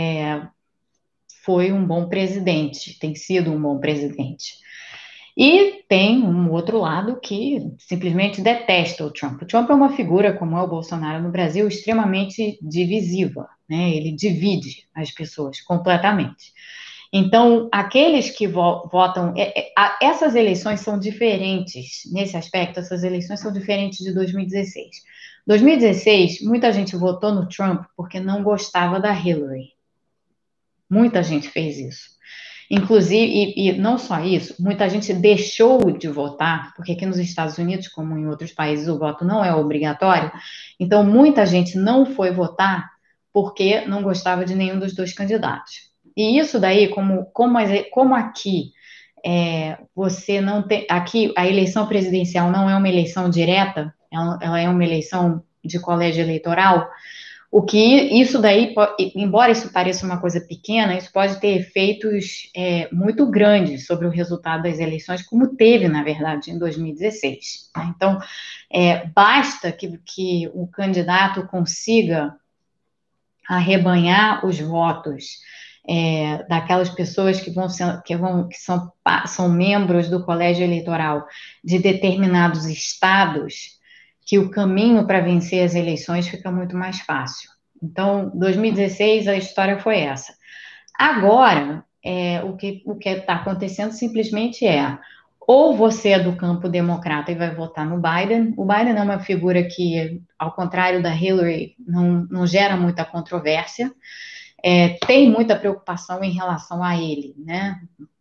foi um bom presidente, tem sido um bom presidente. E tem um outro lado que simplesmente detesta o Trump. O Trump é uma figura, como é o Bolsonaro no Brasil, extremamente divisiva, né? Ele divide as pessoas completamente. Então, aqueles que votam, essas eleições são diferentes nesse aspecto, essas eleições são diferentes de 2016. 2016, muita gente votou no Trump porque não gostava da Hillary. Muita gente fez isso. Inclusive, e não só isso, muita gente deixou de votar, porque aqui nos Estados Unidos, como em outros países, o voto não é obrigatório. Então, muita gente não foi votar porque não gostava de nenhum dos dois candidatos. E isso daí, como aqui você não tem. Aqui a eleição presidencial não é uma eleição direta, ela é uma eleição de colégio eleitoral. O que isso daí, embora isso pareça uma coisa pequena, isso pode ter efeitos muito grandes sobre o resultado das eleições, como teve, na verdade, em 2016. Né? Então, basta que o candidato consiga arrebanhar os votos daquelas pessoas que são membros do colégio eleitoral de determinados estados, que o caminho para vencer as eleições fica muito mais fácil. Então, 2016, a história foi essa. Agora, o que está acontecendo simplesmente ou você é do campo democrata e vai votar no Biden. O Biden é uma figura que, ao contrário da Hillary, não gera muita controvérsia, tem muita preocupação em relação a ele, né?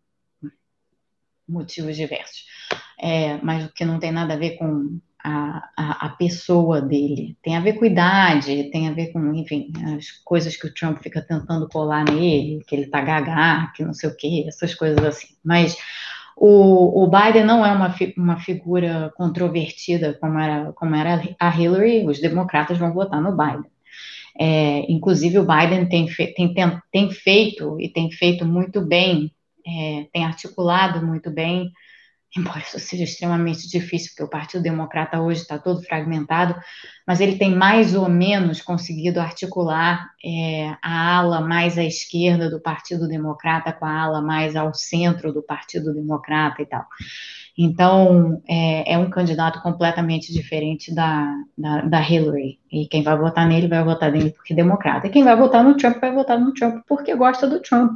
Motivos diversos. Mas o que não tem nada a ver com a pessoa dele. Tem a ver com idade, tem a ver com, enfim, as coisas que o Trump fica tentando colar nele, que ele tá gaga, que não sei o quê, essas coisas assim. Mas o Biden não é uma figura controvertida como era a Hillary, os democratas vão votar no Biden. Inclusive, o Biden tem feito e tem feito muito bem, tem articulado muito bem, embora isso seja extremamente difícil, porque o Partido Democrata hoje está todo fragmentado, mas ele tem mais ou menos conseguido articular a ala mais à esquerda do Partido Democrata com a ala mais ao centro do Partido Democrata e tal. Então, é um candidato completamente diferente da Hillary. E quem vai votar nele vai votar nele porque é democrata. E quem vai votar no Trump vai votar no Trump porque gosta do Trump.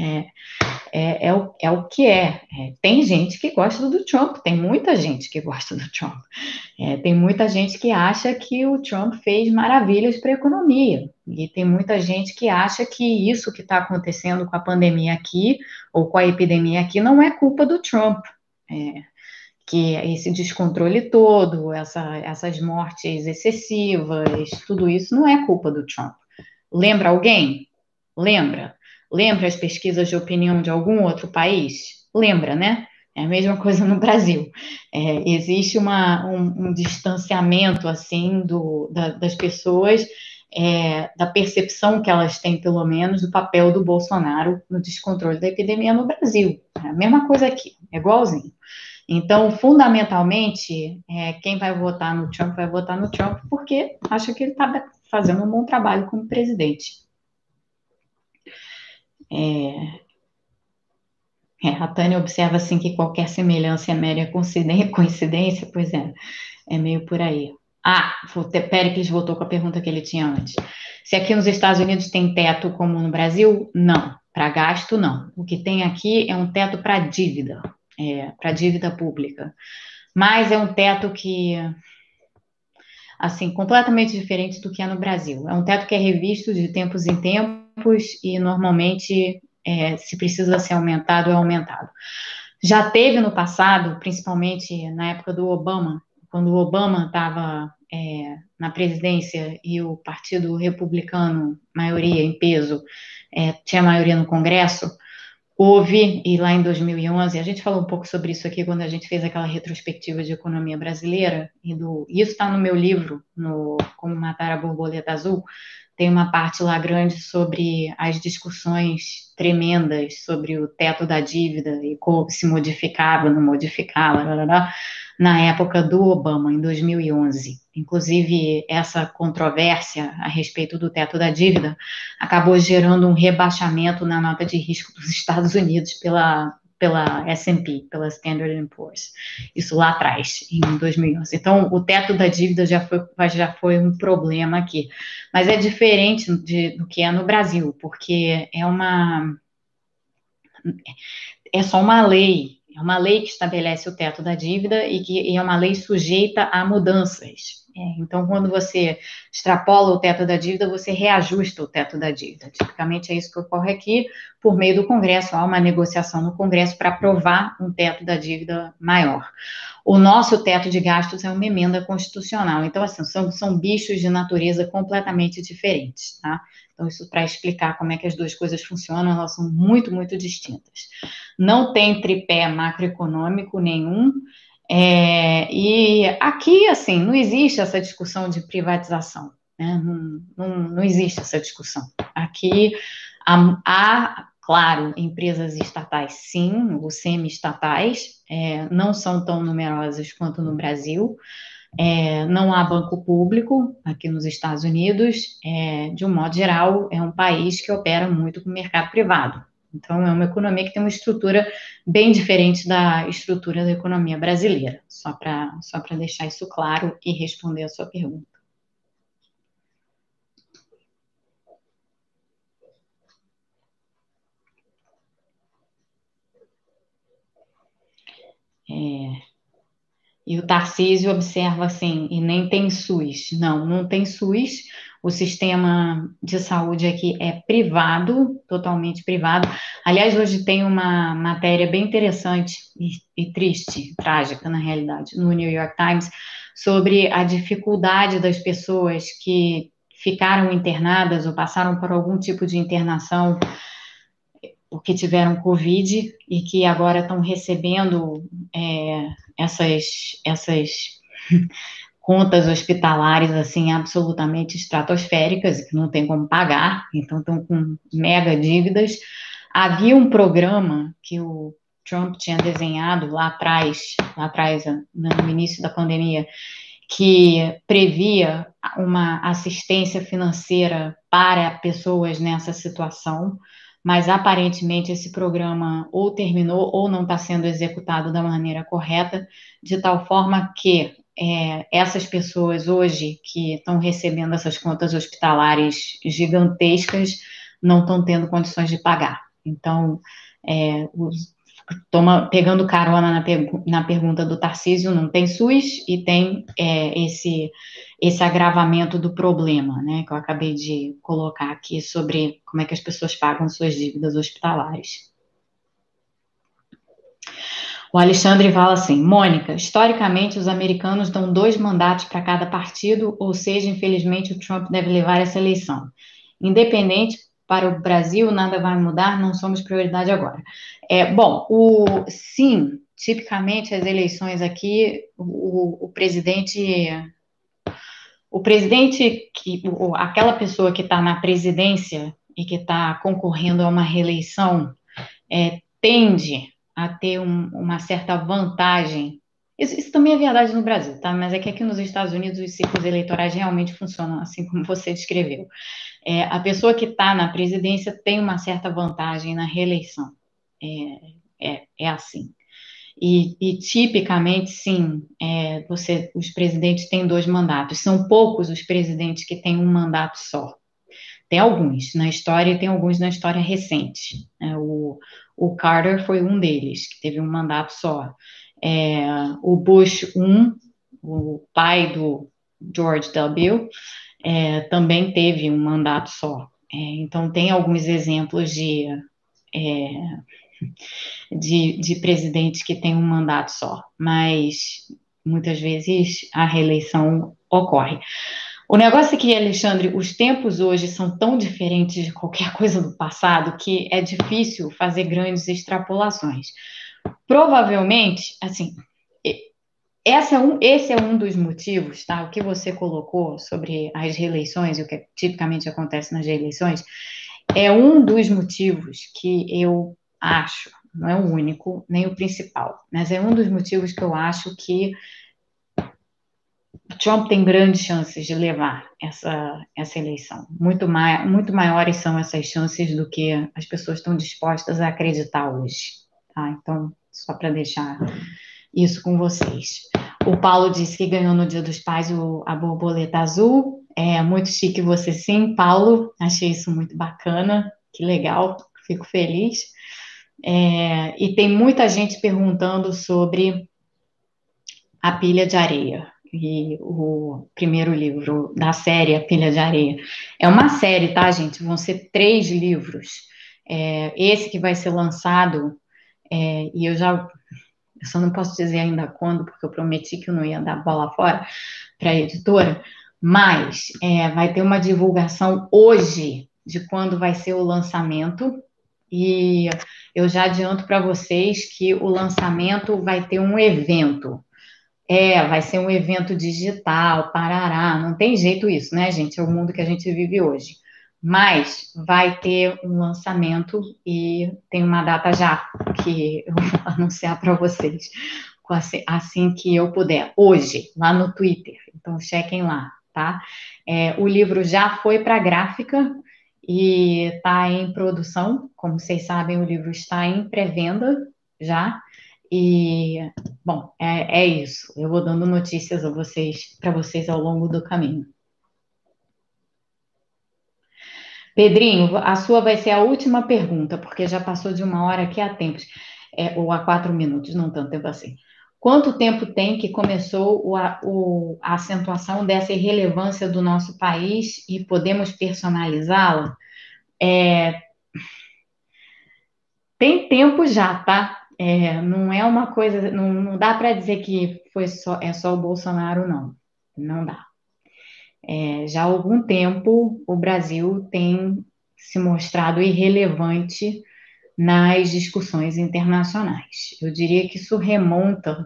É o que é. Tem gente que gosta do Trump, tem muita gente que gosta do Trump. Tem muita gente que acha que o Trump fez maravilhas para a economia. E tem muita gente que acha que isso que está acontecendo com a pandemia aqui, ou com a epidemia aqui, não é culpa do Trump. Que esse descontrole todo, essas mortes excessivas, tudo isso não é culpa do Trump. Lembra alguém? Lembra? Lembra as pesquisas de opinião de algum outro país? Lembra, né? É a mesma coisa no Brasil. Existe um distanciamento assim das pessoas, da percepção que elas têm, pelo menos, do papel do Bolsonaro no descontrole da epidemia no Brasil. É a mesma coisa aqui, é igualzinho. Então, fundamentalmente, quem vai votar no Trump vai votar no Trump porque acha que ele está fazendo um bom trabalho como presidente. A Tânia observa assim que qualquer semelhança é mera coincidência, pois é meio por aí. O Péricles voltou com a pergunta que ele tinha antes. Se aqui nos Estados Unidos tem teto como no Brasil? Não. Para gasto, não. O que tem aqui é um teto para dívida, para dívida pública. Mas é um teto que, assim, completamente diferente do que é no Brasil. É um teto que é revisto de tempos em tempos e normalmente, se precisa ser aumentado, é aumentado. Já teve no passado, principalmente na época do Obama, quando o Obama estava na presidência e o Partido Republicano, maioria em peso, tinha maioria no Congresso, houve, e lá em 2011, a gente falou um pouco sobre isso aqui quando a gente fez aquela retrospectiva de economia brasileira, isso está no meu livro, no Como Matar a Borboleta Azul, tem uma parte lá grande sobre as discussões tremendas sobre o teto da dívida e como se modificava, não modificava, na época do Obama, em 2011. Inclusive, essa controvérsia a respeito do teto da dívida acabou gerando um rebaixamento na nota de risco dos Estados Unidos pela S&P, pela Standard & Poor's, isso lá atrás, em 2011. Então, o teto da dívida já foi um problema aqui, mas é diferente do que é no Brasil, porque é só uma lei, é uma lei que estabelece o teto da dívida e é uma lei sujeita a mudanças. Então, quando você extrapola o teto da dívida, você reajusta o teto da dívida. Tipicamente é isso que ocorre aqui, por meio do Congresso. Há uma negociação no Congresso para aprovar um teto da dívida maior. O nosso teto de gastos é uma emenda constitucional. Então, assim, são bichos de natureza completamente diferentes, tá? Então, isso para explicar como é que as duas coisas funcionam, elas são muito, muito distintas. Não tem tripé macroeconômico nenhum, e aqui, assim, não existe essa discussão de privatização, né? Não existe essa discussão. Aqui há, claro, empresas estatais, sim, ou semi-estatais, não são tão numerosas quanto no Brasil. Não há banco público aqui nos Estados Unidos. De um modo geral, é um país que opera muito com o mercado privado. Então, é uma economia que tem uma estrutura bem diferente da estrutura da economia brasileira, só para deixar isso claro e responder a sua pergunta. E o Tarcísio observa assim, e nem tem SUS. Não, não tem SUS. O sistema de saúde aqui é privado, totalmente privado. Aliás, hoje tem uma matéria bem interessante e triste, trágica na realidade, no New York Times, sobre a dificuldade das pessoas que ficaram internadas ou passaram por algum tipo de internação porque tiveram Covid e que agora estão recebendo essas contas hospitalares assim absolutamente estratosféricas e que não tem como pagar, então estão com mega dívidas. Havia um programa que o Trump tinha desenhado lá atrás, no início da pandemia, que previa uma assistência financeira para pessoas nessa situação, mas aparentemente esse programa ou terminou ou não está sendo executado da maneira correta, de tal forma que essas pessoas hoje que estão recebendo essas contas hospitalares gigantescas não estão tendo condições de pagar. Então, pegando carona na pergunta do Tarcísio, não tem SUS e tem esse agravamento do problema, né, que eu acabei de colocar aqui sobre como é que as pessoas pagam suas dívidas hospitalares. O Alexandre fala assim, Mônica, historicamente os americanos dão 2 mandatos para cada partido, ou seja, infelizmente o Trump deve levar essa eleição. Independente, para o Brasil nada vai mudar, não somos prioridade agora. Sim, tipicamente as eleições aqui, o presidente, aquela pessoa que está na presidência e que está concorrendo a uma reeleição, tende a ter uma certa vantagem. Isso também é verdade no Brasil, tá? Mas é que aqui nos Estados Unidos os ciclos eleitorais realmente funcionam assim como você descreveu. A pessoa que está na presidência tem uma certa vantagem na reeleição. É assim. E tipicamente, sim, os presidentes têm 2 mandatos. São poucos os presidentes que têm um mandato só. Tem alguns na história e tem alguns na história recente. O Carter foi um deles, que teve um mandato só. O Bush I, o pai do George W., também teve um mandato só. Então, tem alguns exemplos de presidentes que têm um mandato só, mas muitas vezes a reeleição ocorre. O negócio é que, Alexandre, os tempos hoje são tão diferentes de qualquer coisa do passado que é difícil fazer grandes extrapolações. Provavelmente, assim, esse é um dos motivos, tá? O que você colocou sobre as reeleições e o que tipicamente acontece nas reeleições é um dos motivos que eu acho, não é o único, nem o principal, mas é um dos motivos que eu acho que Trump tem grandes chances de levar essa eleição. Muito maiores são essas chances do que as pessoas estão dispostas a acreditar hoje. Tá? Então, só para deixar isso com vocês. O Paulo disse que ganhou no Dia dos Pais a borboleta azul. É muito chique você sim, Paulo. Achei isso muito bacana. Que legal, fico feliz. E tem muita gente perguntando sobre a pilha de areia. E o primeiro livro da série, A Pilha de Areia. É uma série, tá, gente? Vão ser 3 livros. Esse que vai ser lançado, e eu só não posso dizer ainda quando, porque eu prometi que eu não ia dar bola fora para a editora, mas vai ter uma divulgação hoje de quando vai ser o lançamento, e eu já adianto para vocês que o lançamento vai ter um evento. Vai ser um evento digital, parará, não tem jeito isso, né, gente? É o mundo que a gente vive hoje. Mas vai ter um lançamento e tem uma data já que eu vou anunciar para vocês assim que eu puder, hoje, lá no Twitter. Então chequem lá, tá? O livro já foi para a gráfica e está em produção. Como vocês sabem, o livro está em pré-venda já. E, bom, é isso. Eu vou dando notícias para vocês ao longo do caminho. Pedrinho, a sua vai ser a última pergunta, porque já passou de 1 hora aqui há tempos, ou há 4 minutos, não tanto tempo assim. Quanto tempo tem que começou a acentuação dessa irrelevância do nosso país e podemos personalizá-la? Tem tempo já, tá? Não é uma coisa, não dá para dizer que é só o Bolsonaro, não. Não dá. Já há algum tempo o Brasil tem se mostrado irrelevante nas discussões internacionais. Eu diria que isso remonta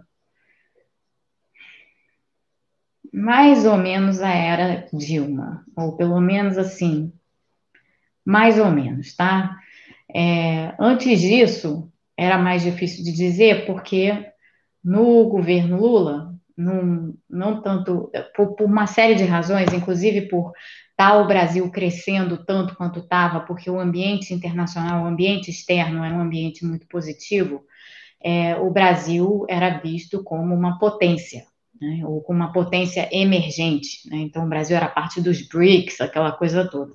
mais ou menos à era Dilma, ou pelo menos assim, mais ou menos, tá? Antes disso, era mais difícil de dizer, porque no governo Lula, não tanto, por uma série de razões, inclusive por estar o Brasil crescendo tanto quanto estava, porque o ambiente internacional, o ambiente externo era um ambiente muito positivo, o Brasil era visto como uma potência, né, ou como uma potência emergente, né? Então, o Brasil era parte dos BRICS, aquela coisa toda.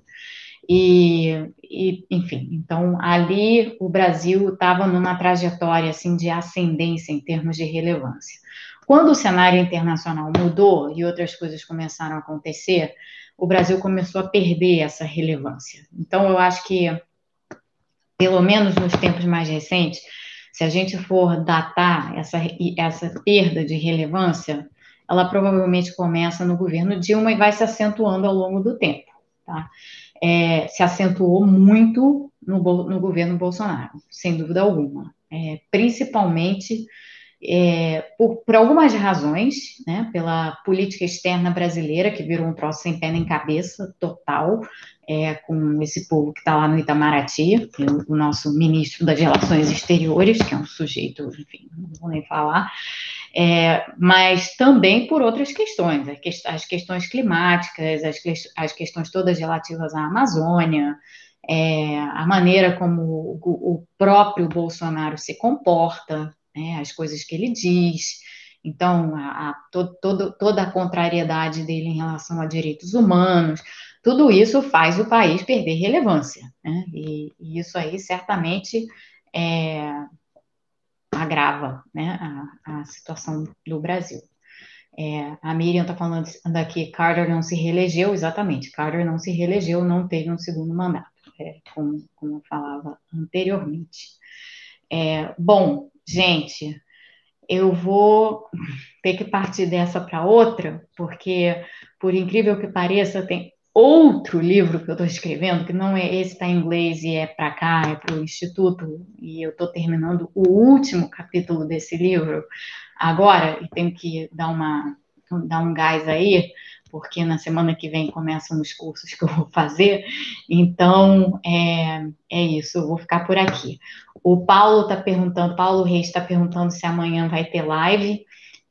Enfim, então ali o Brasil estava numa trajetória assim de ascendência em termos de relevância. Quando o cenário internacional mudou e outras coisas começaram a acontecer, o Brasil começou a perder essa relevância. Então, eu acho que, pelo menos nos tempos mais recentes, se a gente for datar essa perda de relevância, ela provavelmente começa no governo Dilma e vai se acentuando ao longo do tempo, tá? Se acentuou muito no governo Bolsonaro, sem dúvida alguma. Principalmente por algumas razões, né? Pela política externa brasileira, que virou um troço sem pé nem cabeça, total, com esse povo que está lá no Itamaraty, o nosso ministro das Relações Exteriores, que é um sujeito, enfim, não vou nem falar, mas também por outras questões, as questões climáticas, as questões todas relativas à Amazônia, a maneira como o próprio Bolsonaro se comporta, né, as coisas que ele diz. Então, toda a contrariedade dele em relação a direitos humanos, tudo isso faz o país perder relevância, né? E isso aí certamente agrava, né, a situação do Brasil. A Miriam está falando aqui, Carter não se reelegeu, exatamente, Carter não se reelegeu, não teve um segundo mandato, como eu falava anteriormente. Bom, gente, eu vou ter que partir dessa para outra, porque, por incrível que pareça, tem outro livro que eu estou escrevendo, que não é esse, está em inglês e é para cá, é para o Instituto, e eu estou terminando o último capítulo desse livro agora, e tenho que dar um gás aí, porque na semana que vem começam os cursos que eu vou fazer, então é isso, eu vou ficar por aqui. O Paulo está perguntando, Paulo Reis está perguntando se amanhã vai ter live.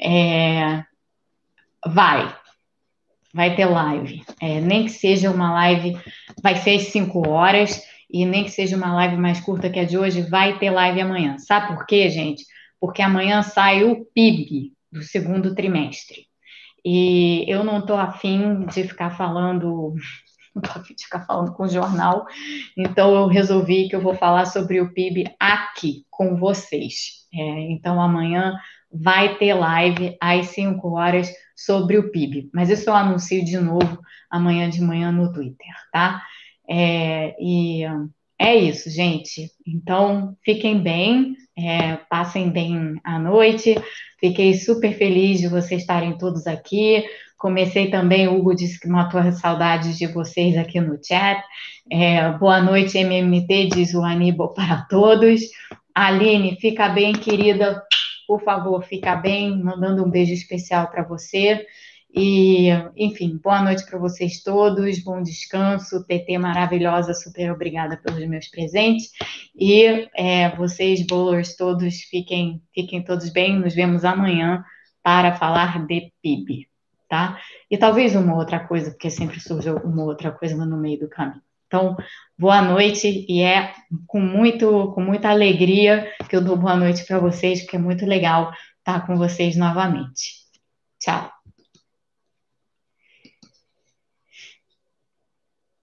Vai ter live. Nem que seja uma live, vai ser às 5 horas, e nem que seja uma live mais curta que a de hoje, vai ter live amanhã. Sabe por quê, gente? Porque amanhã sai o PIB do segundo trimestre. E eu não estou afim de ficar falando, não estou afim de ficar falando com o jornal, então eu resolvi que eu vou falar sobre o PIB aqui com vocês. Então amanhã vai ter live às 5 horas sobre o PIB, mas isso eu anuncio de novo amanhã de manhã no Twitter, tá? E é isso, gente. Então fiquem bem, passem bem a noite. Fiquei super feliz de vocês estarem todos aqui. Comecei também, o Hugo disse que matou as saudades de vocês aqui no chat. Boa noite, MMT, diz o Aníbal para todos. Aline, fica bem, querida. Por favor, fica bem, mandando um beijo especial para você. E, enfim, boa noite para vocês todos, bom descanso. TT maravilhosa, super obrigada pelos meus presentes. E vocês, bowlers, todos, fiquem todos bem. Nos vemos amanhã para falar de PIB, tá? E talvez uma outra coisa, porque sempre surge uma outra coisa no meio do caminho. Então, boa noite e é com muita alegria que eu dou boa noite para vocês, porque é muito legal estar com vocês novamente. Tchau.